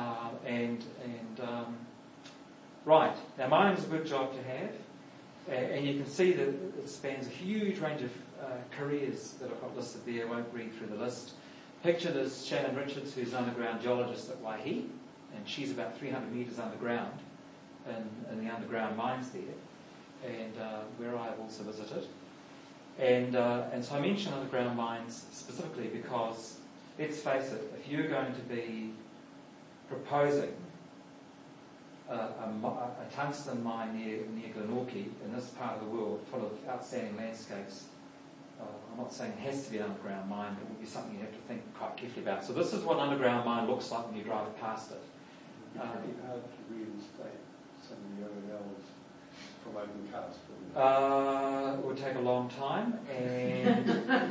right now mining's a good job to have. And you can see that it spans a huge range of careers that I've got listed there. I won't read through the list. Pictured is Shannon Richards, who's an underground geologist at Waihi, and she's about 300 metres underground in the underground mines there, and where I have also visited. And so I mention underground mines specifically because, let's face it, if you're going to be proposing a tungsten mine near Glenorchy in this part of the world, full of outstanding landscapes, I'm not saying it has to be an underground mine, but it will be something you have to think quite carefully about. So this is what an underground mine looks like when you drive past it. It'd be hard to reinstate some of the OELs from open cast, wouldn't it? It would take a long time, and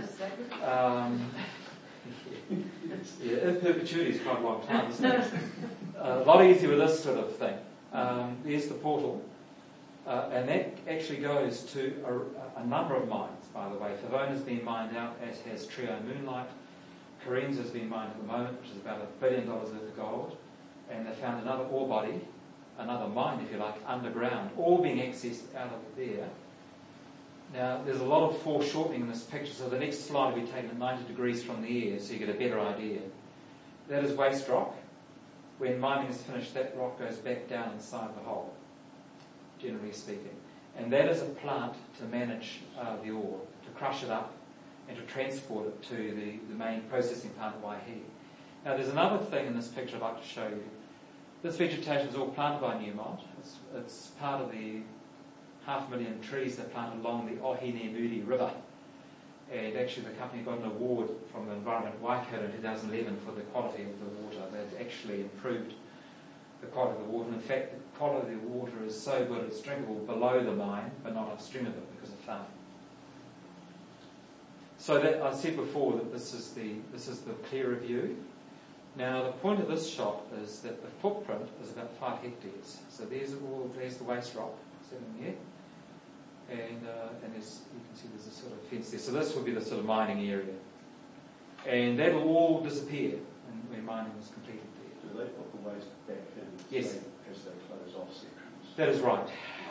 in perpetuity is quite a long time, isn't it? A lot easier with this sort of thing. There's the portal, and that actually goes to a number of mines, by the way. Favona's been mined out, as has Trio Moonlight. Carenza's been mined at the moment, which is about $1 billion worth of gold. And they found another ore body, another mine, if you like, underground, all being accessed out of there. Now, there's a lot of foreshortening in this picture, so the next slide will be taken at 90 degrees from the air, so you get a better idea. That is waste rock. When mining is finished, that rock goes back down inside the hole, generally speaking. And that is a plant to manage the ore, to crush it up and to transport it to the main processing plant at Waihi. Now, there's another thing in this picture I'd like to show you. This vegetation is all planted by Newmont. It's part of the 500,000 trees they planted along the Ohinemuri River. And actually the company got an award from the Environment Waikato in 2011 for the quality of the water. They've actually improved the quality of the water. And in fact, the quality of the water is so good it's drinkable below the mine, but not upstream of it because of farming. So that I said before that this is the clearer view. Now the point of this shot is that the footprint is about 5 hectares. So there's the waste rock sitting there, and there's, you can see there's a sort of fence there. So this will be the sort of mining area, and that will all disappear when mining is completed there. Do they put the waste back in? Yes. As they close off sections? That is right.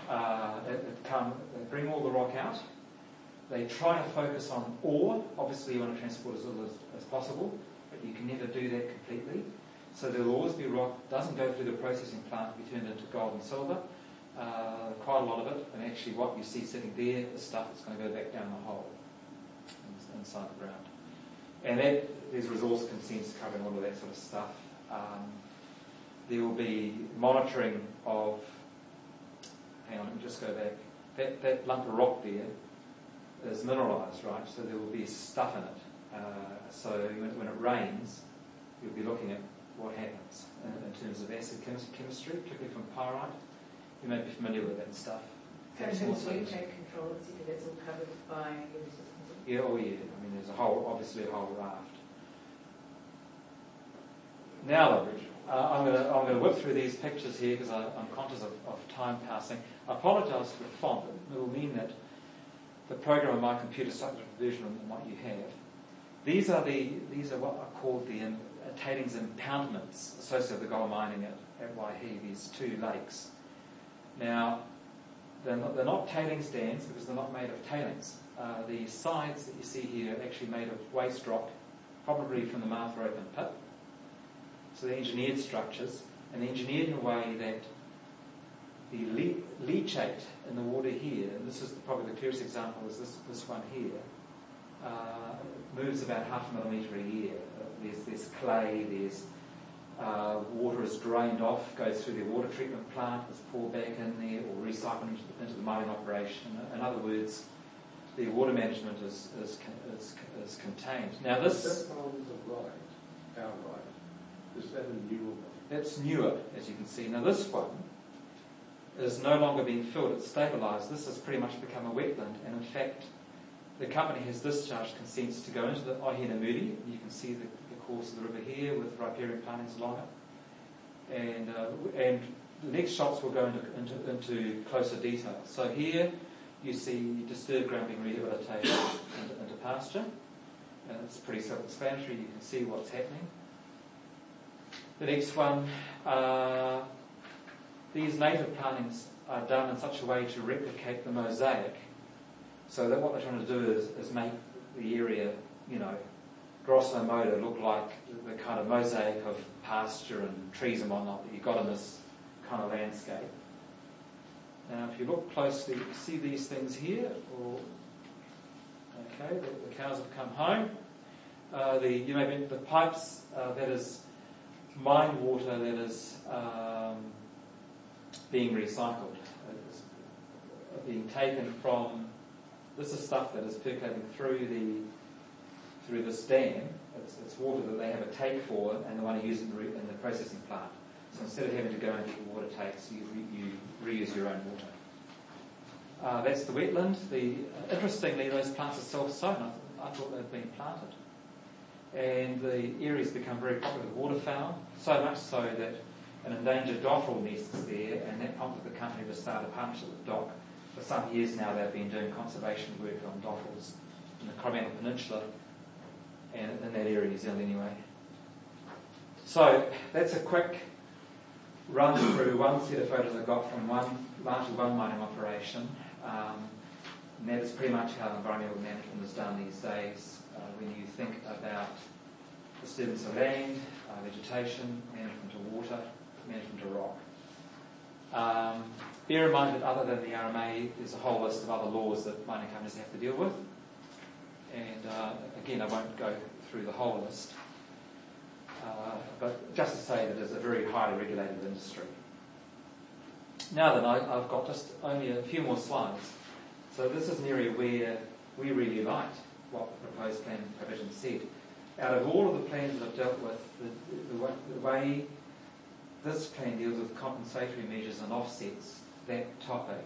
They bring all the rock out. They try to focus on ore. Obviously, you want to transport as little as possible, but you can never do that completely. So there will always be rock that doesn't go through the processing plant to be turned into gold and silver. Quite a lot of it, and actually what you see sitting there is stuff that's going to go back down the hole inside the ground. And there's resource consents covering all of that sort of stuff. There will be monitoring of, hang on, let me just go back. That lump of rock there is mineralised, right? So there will be stuff in it. So when it rains, you'll be looking at what happens in terms of acid chemistry, particularly from pyrite. You may be familiar with that stuff. So in terms of you take control, it's all covered by your systems? Yeah, oh yeah. I mean, there's obviously a whole raft. Now, I'm going to whip through these pictures here because I'm conscious of time passing. I apologise for the font. It will mean that the program on my computer is such a version of what you have. These are what are called the tailings impoundments associated with the gold mining at Waihi, these 2 lakes. Now, they're not tailings dams because they're not made of tailings. The sides that you see here are actually made of waste rock, probably from the Martha open pit. So they're engineered structures, and they're engineered in a way that the leachate in the water here, and this is probably the clearest example, is this one here, moves about 0.5 millimetre a year. There's clay, there's water is drained off, goes through the water treatment plant, is poured back in there, or recycled into the mining operation. In other words, the water management is contained. Now this... That one is our right. Is that a newer one? That's newer, as you can see. Now this one is no longer being filled, it's stabilised. This has pretty much become a wetland, and in fact, the company has discharged consents to go into the Ohinemuri. You can see the course of the river here with riparian plantings along it. And the next shots will go into closer detail. So here you see disturbed ground being rehabilitated into pasture, and it's pretty self-explanatory. You can see what's happening. The next one, these native plantings are done in such a way to replicate the mosaic, so that what they're trying to do is make the area, grosso modo, look like the kind of mosaic of pasture and trees and whatnot that you've got in this kind of landscape. Now, if you look closely, you see these things here. Okay, the cows have come home. The pipes, that is mined water that is being recycled, being taken from This is stuff that is percolating through this dam. It's water that they have a take for and they want to use it in the processing plant. So instead of having to go and get water takes, you reuse your own water. That's the wetland. Interestingly, those plants are self-sown. I thought they'd been planted. And the area's become very popular with waterfowl, so much so that an endangered dotterel nests there, and that prompted the company to start a partnership with DOC. For some years now, they've been doing conservation work on dotterels in the Coromandel Peninsula, and in that area of New Zealand anyway. So that's a quick run through one set of photos I got from largely one mining operation. And that is pretty much how environmental management is done these days. When you think about disturbance of land, vegetation, management of water, management of rock. Bear in mind that other than the RMA, there's a whole list of other laws that mining companies have to deal with. And again, I won't go through the whole list. But just to say that it's a very highly regulated industry. Now then, I've got just only a few more slides. So this is an area where we really liked what the proposed plan provision said. Out of all of the plans that I've dealt with, the way this plan deals with compensatory measures and offsets, that topic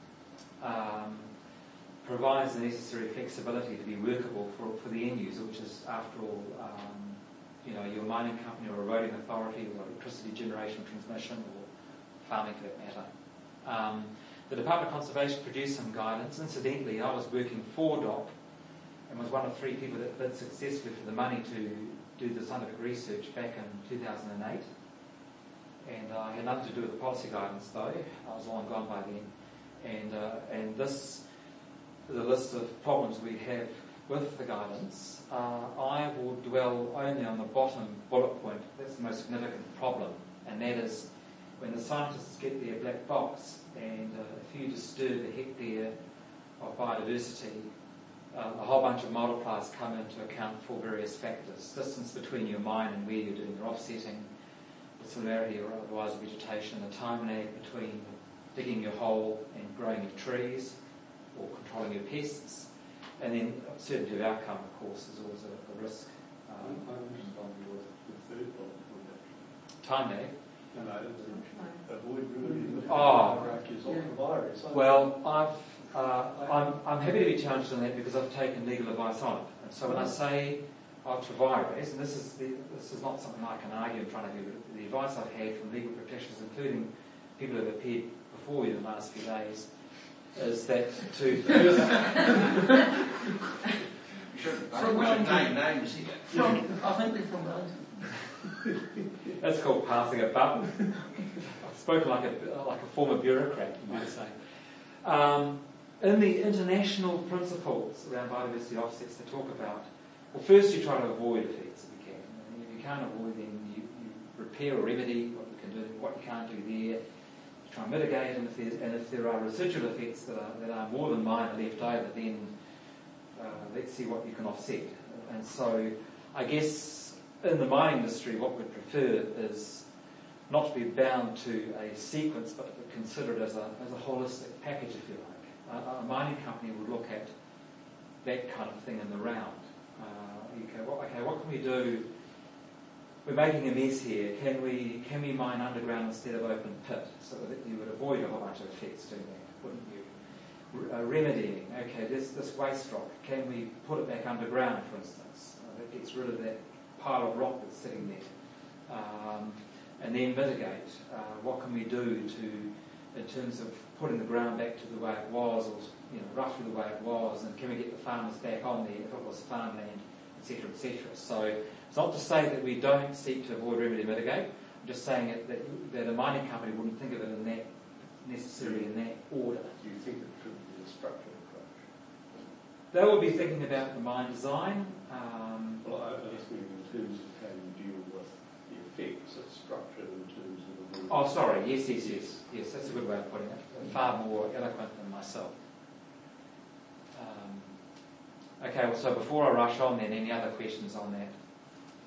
provides the necessary flexibility to be workable for the end user, which is, after all, your mining company or a roading authority or electricity generation transmission or farming for that matter. The Department of Conservation produced some guidance. Incidentally, I was working for DOC and was one of 3 people that bid successfully for the money to do the scientific research back in 2008. And I had nothing to do with the policy guidance though. I was long gone by then. And this is a list of problems we have with the guidance. I will dwell only on the bottom bullet point. That's the most significant problem, and that is when the scientists get their black box and if you disturb a hectare of biodiversity, a whole bunch of multipliers come into account for various factors. Distance between your mine and where you're doing your offsetting, the similarity or otherwise of vegetation, the time lag between digging your hole and growing your trees or controlling your pests, and then certainty of outcome, of course, is always a risk. I'm responding with the third problem. Time lag. Avoid ruining the hierarchies of the virus. Well, I'm happy to be challenged on that because I've taken legal advice on it. And so when I say ultra-virus, and this is not something I can argue in front of you, but the advice I've had from legal practitioners, including people who have appeared before you in the last few days, is that to names here. I think they're from Wellington. That's called passing a button. I've spoken like a former bureaucrat, you might say. In the international principles around biodiversity offsets, they talk about, well, first you try to avoid effects if you can. And if you can't avoid them, you repair or remedy what you can do, what you can't do there. You try and mitigate, and if there are residual effects that are more than minor left over, then let's see what you can offset. And so, I guess in the mining industry, what we'd prefer is not to be bound to a sequence, but to consider it as a holistic package, if you like. A mining company would look at that kind of thing in the round. What can we do? We're making a mess here. Can we mine underground instead of open pit, so that you would avoid a whole bunch of effects doing that, wouldn't you? Remedying. Okay, this waste rock. Can we put it back underground, for instance? That gets rid of that pile of rock that's sitting there. And then mitigate. What can we do in terms of putting the ground back to the way it was, or roughly the way it was, and can we get the farmers back on there if it was farmland, etc., etc. So it's not to say that we don't seek to avoid, remedy, mitigate. I'm just saying that a mining company wouldn't think of it in that necessarily in that order. Do you think it should be a structured approach? They will be thinking about the mine design. Well, I was thinking in terms of how you deal with the effects, it's structured in terms of... Oh, sorry. Yes, that's a good way of putting it. Far more eloquent than myself. Okay, well, so before I rush on then, any other questions on that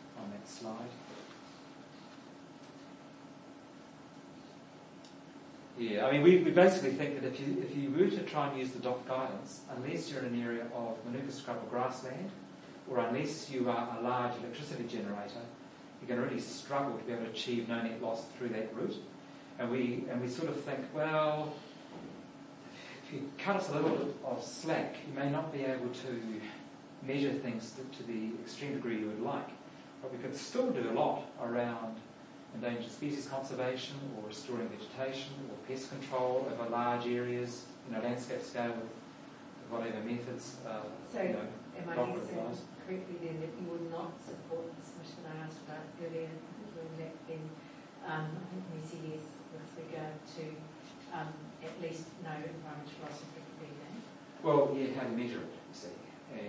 slide? Yeah, I mean, we basically think that if you were to try and use the DOC guidance, unless you're in an area of manuka scrub or grassland, or unless you are a large electricity generator, you're going to really struggle to be able to achieve no net loss through that route. And we sort of think, well, if you cut us a little bit of slack, you may not be able to measure things to the extreme degree you would like, but we could still do a lot around endangered species conservation or restoring vegetation or pest control over large areas, landscape scale with whatever methods. So, am I guessing correctly then that you would not support the submission I asked about earlier, I think we said yes with regard to at least no environmental loss of 50 days? Well, yeah, how to measure it, you see,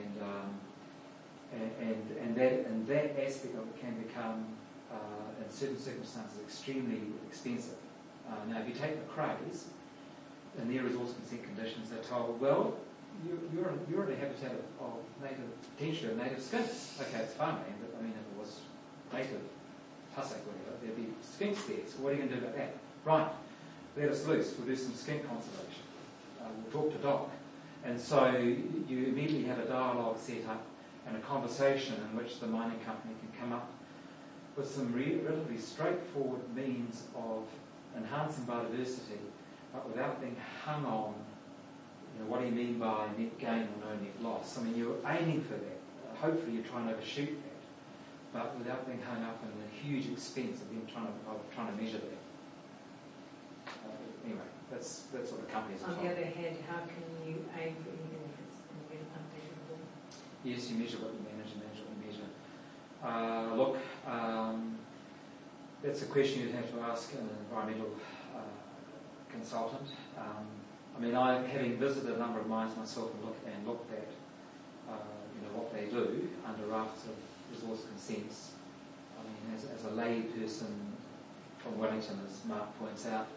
and that aspect of it can become, in certain circumstances, extremely expensive. Now, if you take the Crays, in their resource consent conditions, they're told, well, you're in a habitat of potentially native skinks. Okay, it's farmland, but I mean, if it was native tussock or whatever, there'd be skinks there. So what are you going to do about that? Right, let us loose. We'll do some skink conservation. We'll talk to DOC. And so you immediately have a dialogue set up and a conversation in which the mining company can come up with some relatively straightforward means of enhancing biodiversity, but without being hung on, what do you mean by net gain or no net loss? I mean, you're aiming for that. Hopefully you're trying to overshoot that, but without being hung up in the huge expense of trying to measure that. Anyway, that's what the companies are. On the other hand, how can you aim for anything if it's unmeasurable? Yes, you measure what you manage and manage what you measure. Look, that's a question you'd have to ask an environmental consultant. I mean, having visited a number of mines myself and looked at what they do under rafts of resource consents. I mean, as a lay person from Wellington, as Mark points out,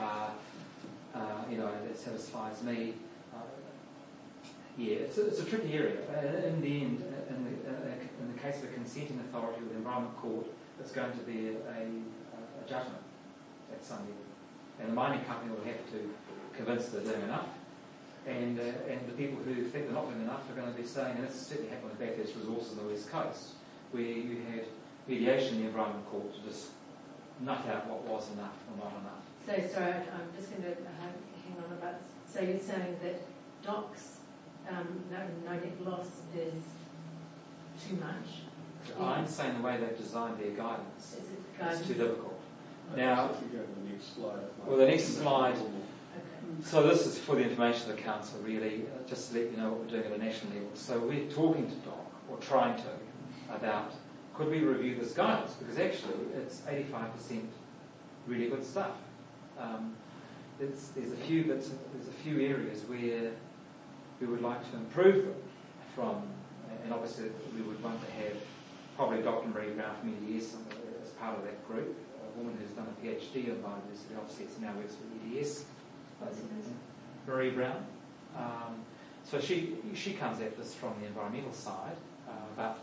that satisfies me. Yeah, it's a tricky area. In the end, in the case of a consenting authority or the Environment Court, it's going to be a judgment at some level. And the mining company will have to convince they're doing enough. And the people who think they're not doing enough are going to be saying, and this certainly happened with Bathurst Resources on the West Coast, where you had mediation in the Environment Court to just nut out what was enough or not enough. So, sorry, I'm just going to hang on about this. So you're saying that DOC's no net loss is too much? I'm saying the way they've designed their guidance is too difficult. Now, the next slide. Well, the next slide. Okay. So this is for the information of the council, really, just to let you know what we're doing at a national level. So we're talking to DOC, or trying to, about could we review this guidance, because actually it's 85% really good stuff. There's a few areas where we would like to improve them from, and obviously we would want to have probably Dr. Marie Brown from EDS as part of that group, a woman who's done a PhD on biodiversity offsets and now works for EDS. Marie Brown. So she comes at this from the environmental side, but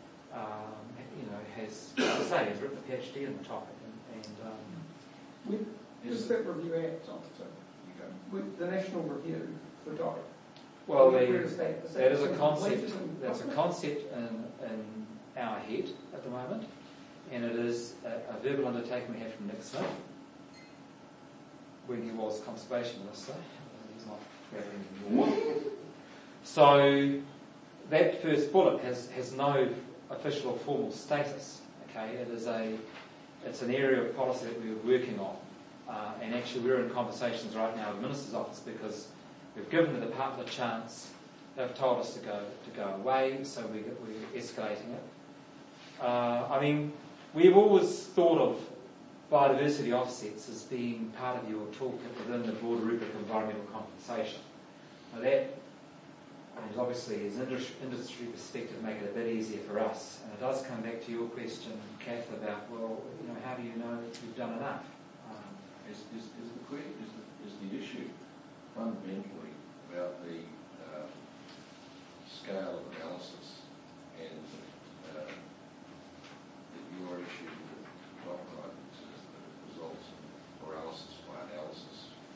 has, as I say, has written a PhD on the topic. When does that review act on? With the national review for DOC? Well, where is that? That is a concept. That's a concept in our head at the moment, and it is a verbal undertaking we had from Nick Smith when he was conservation minister. He's not travelling anymore. So that first bullet has no official or formal status. Okay, it's an area of policy that we're working on, and actually we're in conversations right now with the minister's office because we've given the department a chance. They've told us to go away, so we're escalating it. I mean, we've always thought of biodiversity offsets as being part of your toolkit within the broader rubric of environmental compensation. Now that is obviously, as industry perspective, make it a bit easier for us. And it does come back to your question, Kath, about, well, how do you know if you've done enough? Is the issue fundamentally about the scale of analysis and that your issue with DOC guidance is the results of paralysis by analysis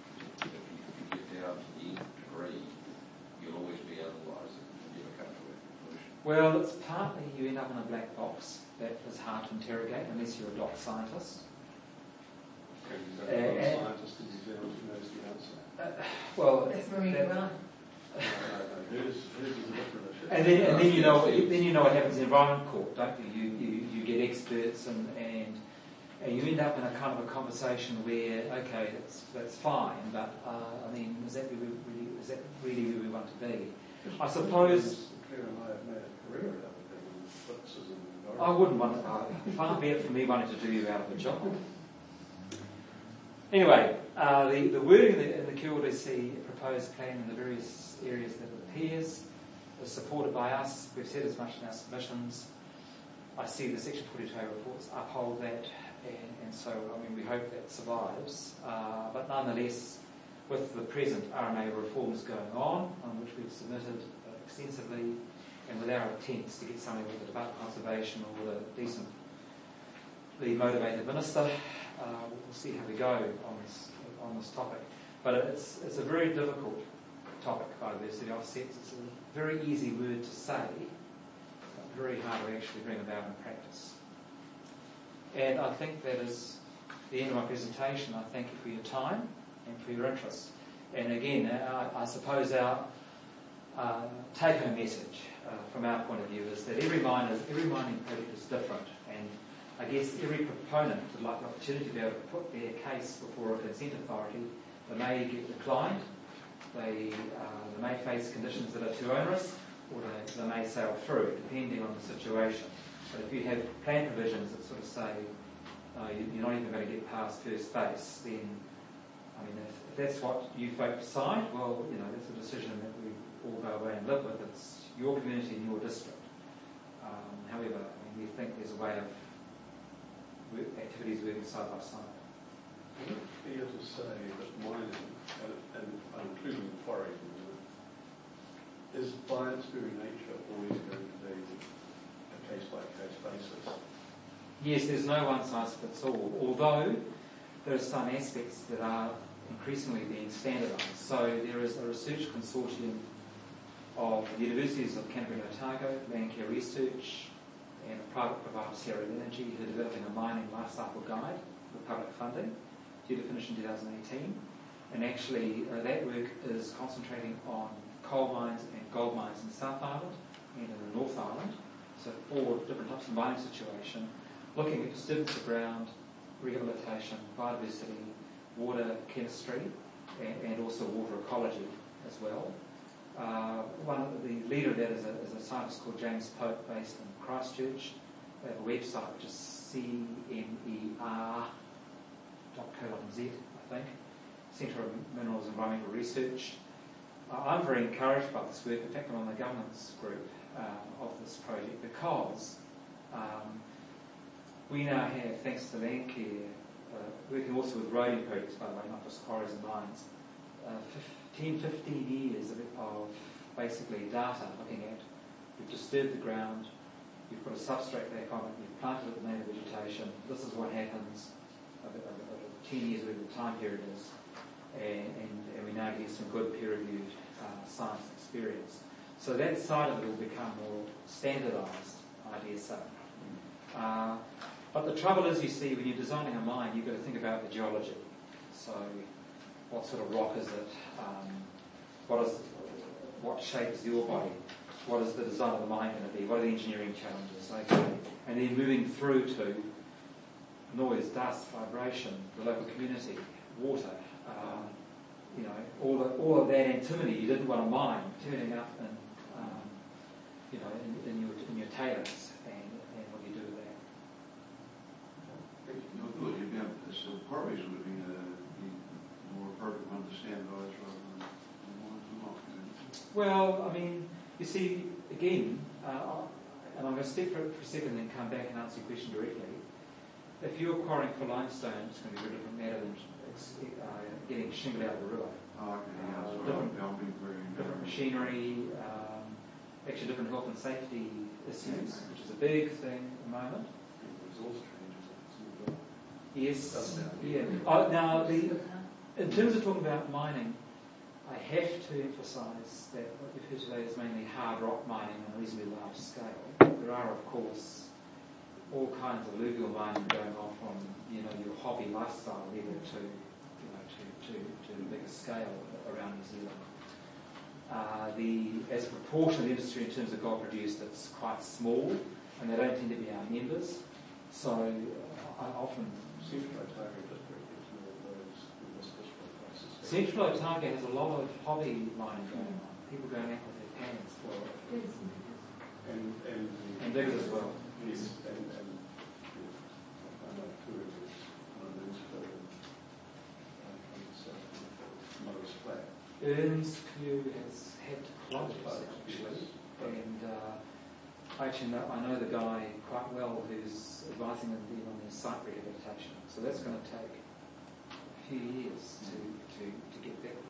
Well, it's partly you end up in a black box that is hard to interrogate unless you're a doc scientist. Scientist in New Zealand who knows the answer. Well, That's Marie Grant. Hers is a different issue. and then you know what happens in environment court, don't you? You get experts and you end up in a kind of a conversation where okay, that's fine, but I mean, is that really where we want to be? I suppose. Claire and I have made a career out of it. Fixes and I wouldn't want to. Far be it from me wanting to do you out of a job. Anyway, the wording in the QLDC proposed plan in the various areas that it appears is supported by us. We've said as much in our submissions. I see the Section 42 reports uphold that, and so I mean we hope that survives. But nonetheless, with the present RMA reforms going on which we've submitted extensively, and with our attempts to get something with the Department of Conservation or with a decently motivated minister, we'll see how we go on this topic. But it's a very difficult topic, biodiversity offsets. It's a very easy word to say, but very hard to actually bring about in practice. And I think that is the end of my presentation. I thank you for your time and for your interest. And again, I suppose our take-home message from our point of view is that every mining project is different, and I guess every proponent would like the opportunity to be able to put their case before a consent authority. They may get declined, they may face conditions that are too onerous, or they may sail through, depending on the situation. But if you have plan provisions that sort of say you're not even going to get past first base, then, I mean, if that's what you folk decide, well, you know, that's a decision that we all go away and live with. It's your community and your district. However, I mean, we think there's a way of activities working side by side. Is it fair to say that mining, and including quarrying, is by its very nature always going to be a case-by-case basis? Yes, there's no one size fits all, although there are some aspects that are increasingly being standardised. So there is a research consortium of the Universities of Canterbury and Otago, Landcare Research, and a private provider, Sierra Energy, who are developing a mining lifecycle guide with public funding, due to finish in 2018. And actually, that work is concentrating on coal mines and gold mines in the South Island and in the North Island. So 4 different types of mining situation, looking at disturbance of ground, rehabilitation, biodiversity, water chemistry, and also water ecology as well. The leader of that is a scientist called James Pope, based in Christchurch. They have a website which is cmer.co.nz, I think, Centre of Minerals and Environmental Research. I'm very encouraged by this work. In fact, I'm on the governance group of this project because we now have, thanks to Landcare, working also with roading projects, by the way, not just quarries and mines, 10, 15 years of basically data looking at, you've disturbed the ground, you've put a substrate back on it, you've planted it with native vegetation, this is what happens over 10 years, whatever the time period is, and we now get some good peer-reviewed science experience. So that side of it will become more standardised, I dare say. But the trouble is, you see, when you're designing a mine, you've got to think about the geology. So what sort of rock is it? What shape is the ore body? What is the design of the mine going to be? What are the engineering challenges? Okay. And then moving through to noise, dust, vibration, the local community, water, all of that antimony you didn't want to mine, turning up in your tailings, and what do you do with that? So quarries would be more appropriate to understand those rather than not. Well, I mean, you see, again, and I'm going to step for a second and then come back and answer your question directly. If you're quarrying for limestone, it's going to be a very different matter than getting shingle out of the river. Different machinery, actually different health and safety issues, which is a big thing at the moment. Resource changes. Yes. Yeah. Now, in terms of talking about mining, I have to emphasise that what you've heard today is mainly hard rock mining on a reasonably large scale. There are, of course, all kinds of alluvial mining going on from your hobby lifestyle level to a bigger scale around New Zealand. As a proportion of the industry in terms of gold produced, it's quite small, and they don't tend to be our members. So I often Central Otago District is more of those in this district places. Central Otago has a lot of hobby mining going on. People going out with their hands for it. And diggers as well. Yes, and I know two areas. One is for Morris Flat. Earnscleugh has had to close, actually. And I know the guy quite well who's advising them on their site rehabilitation. So that's going to take a few years to get that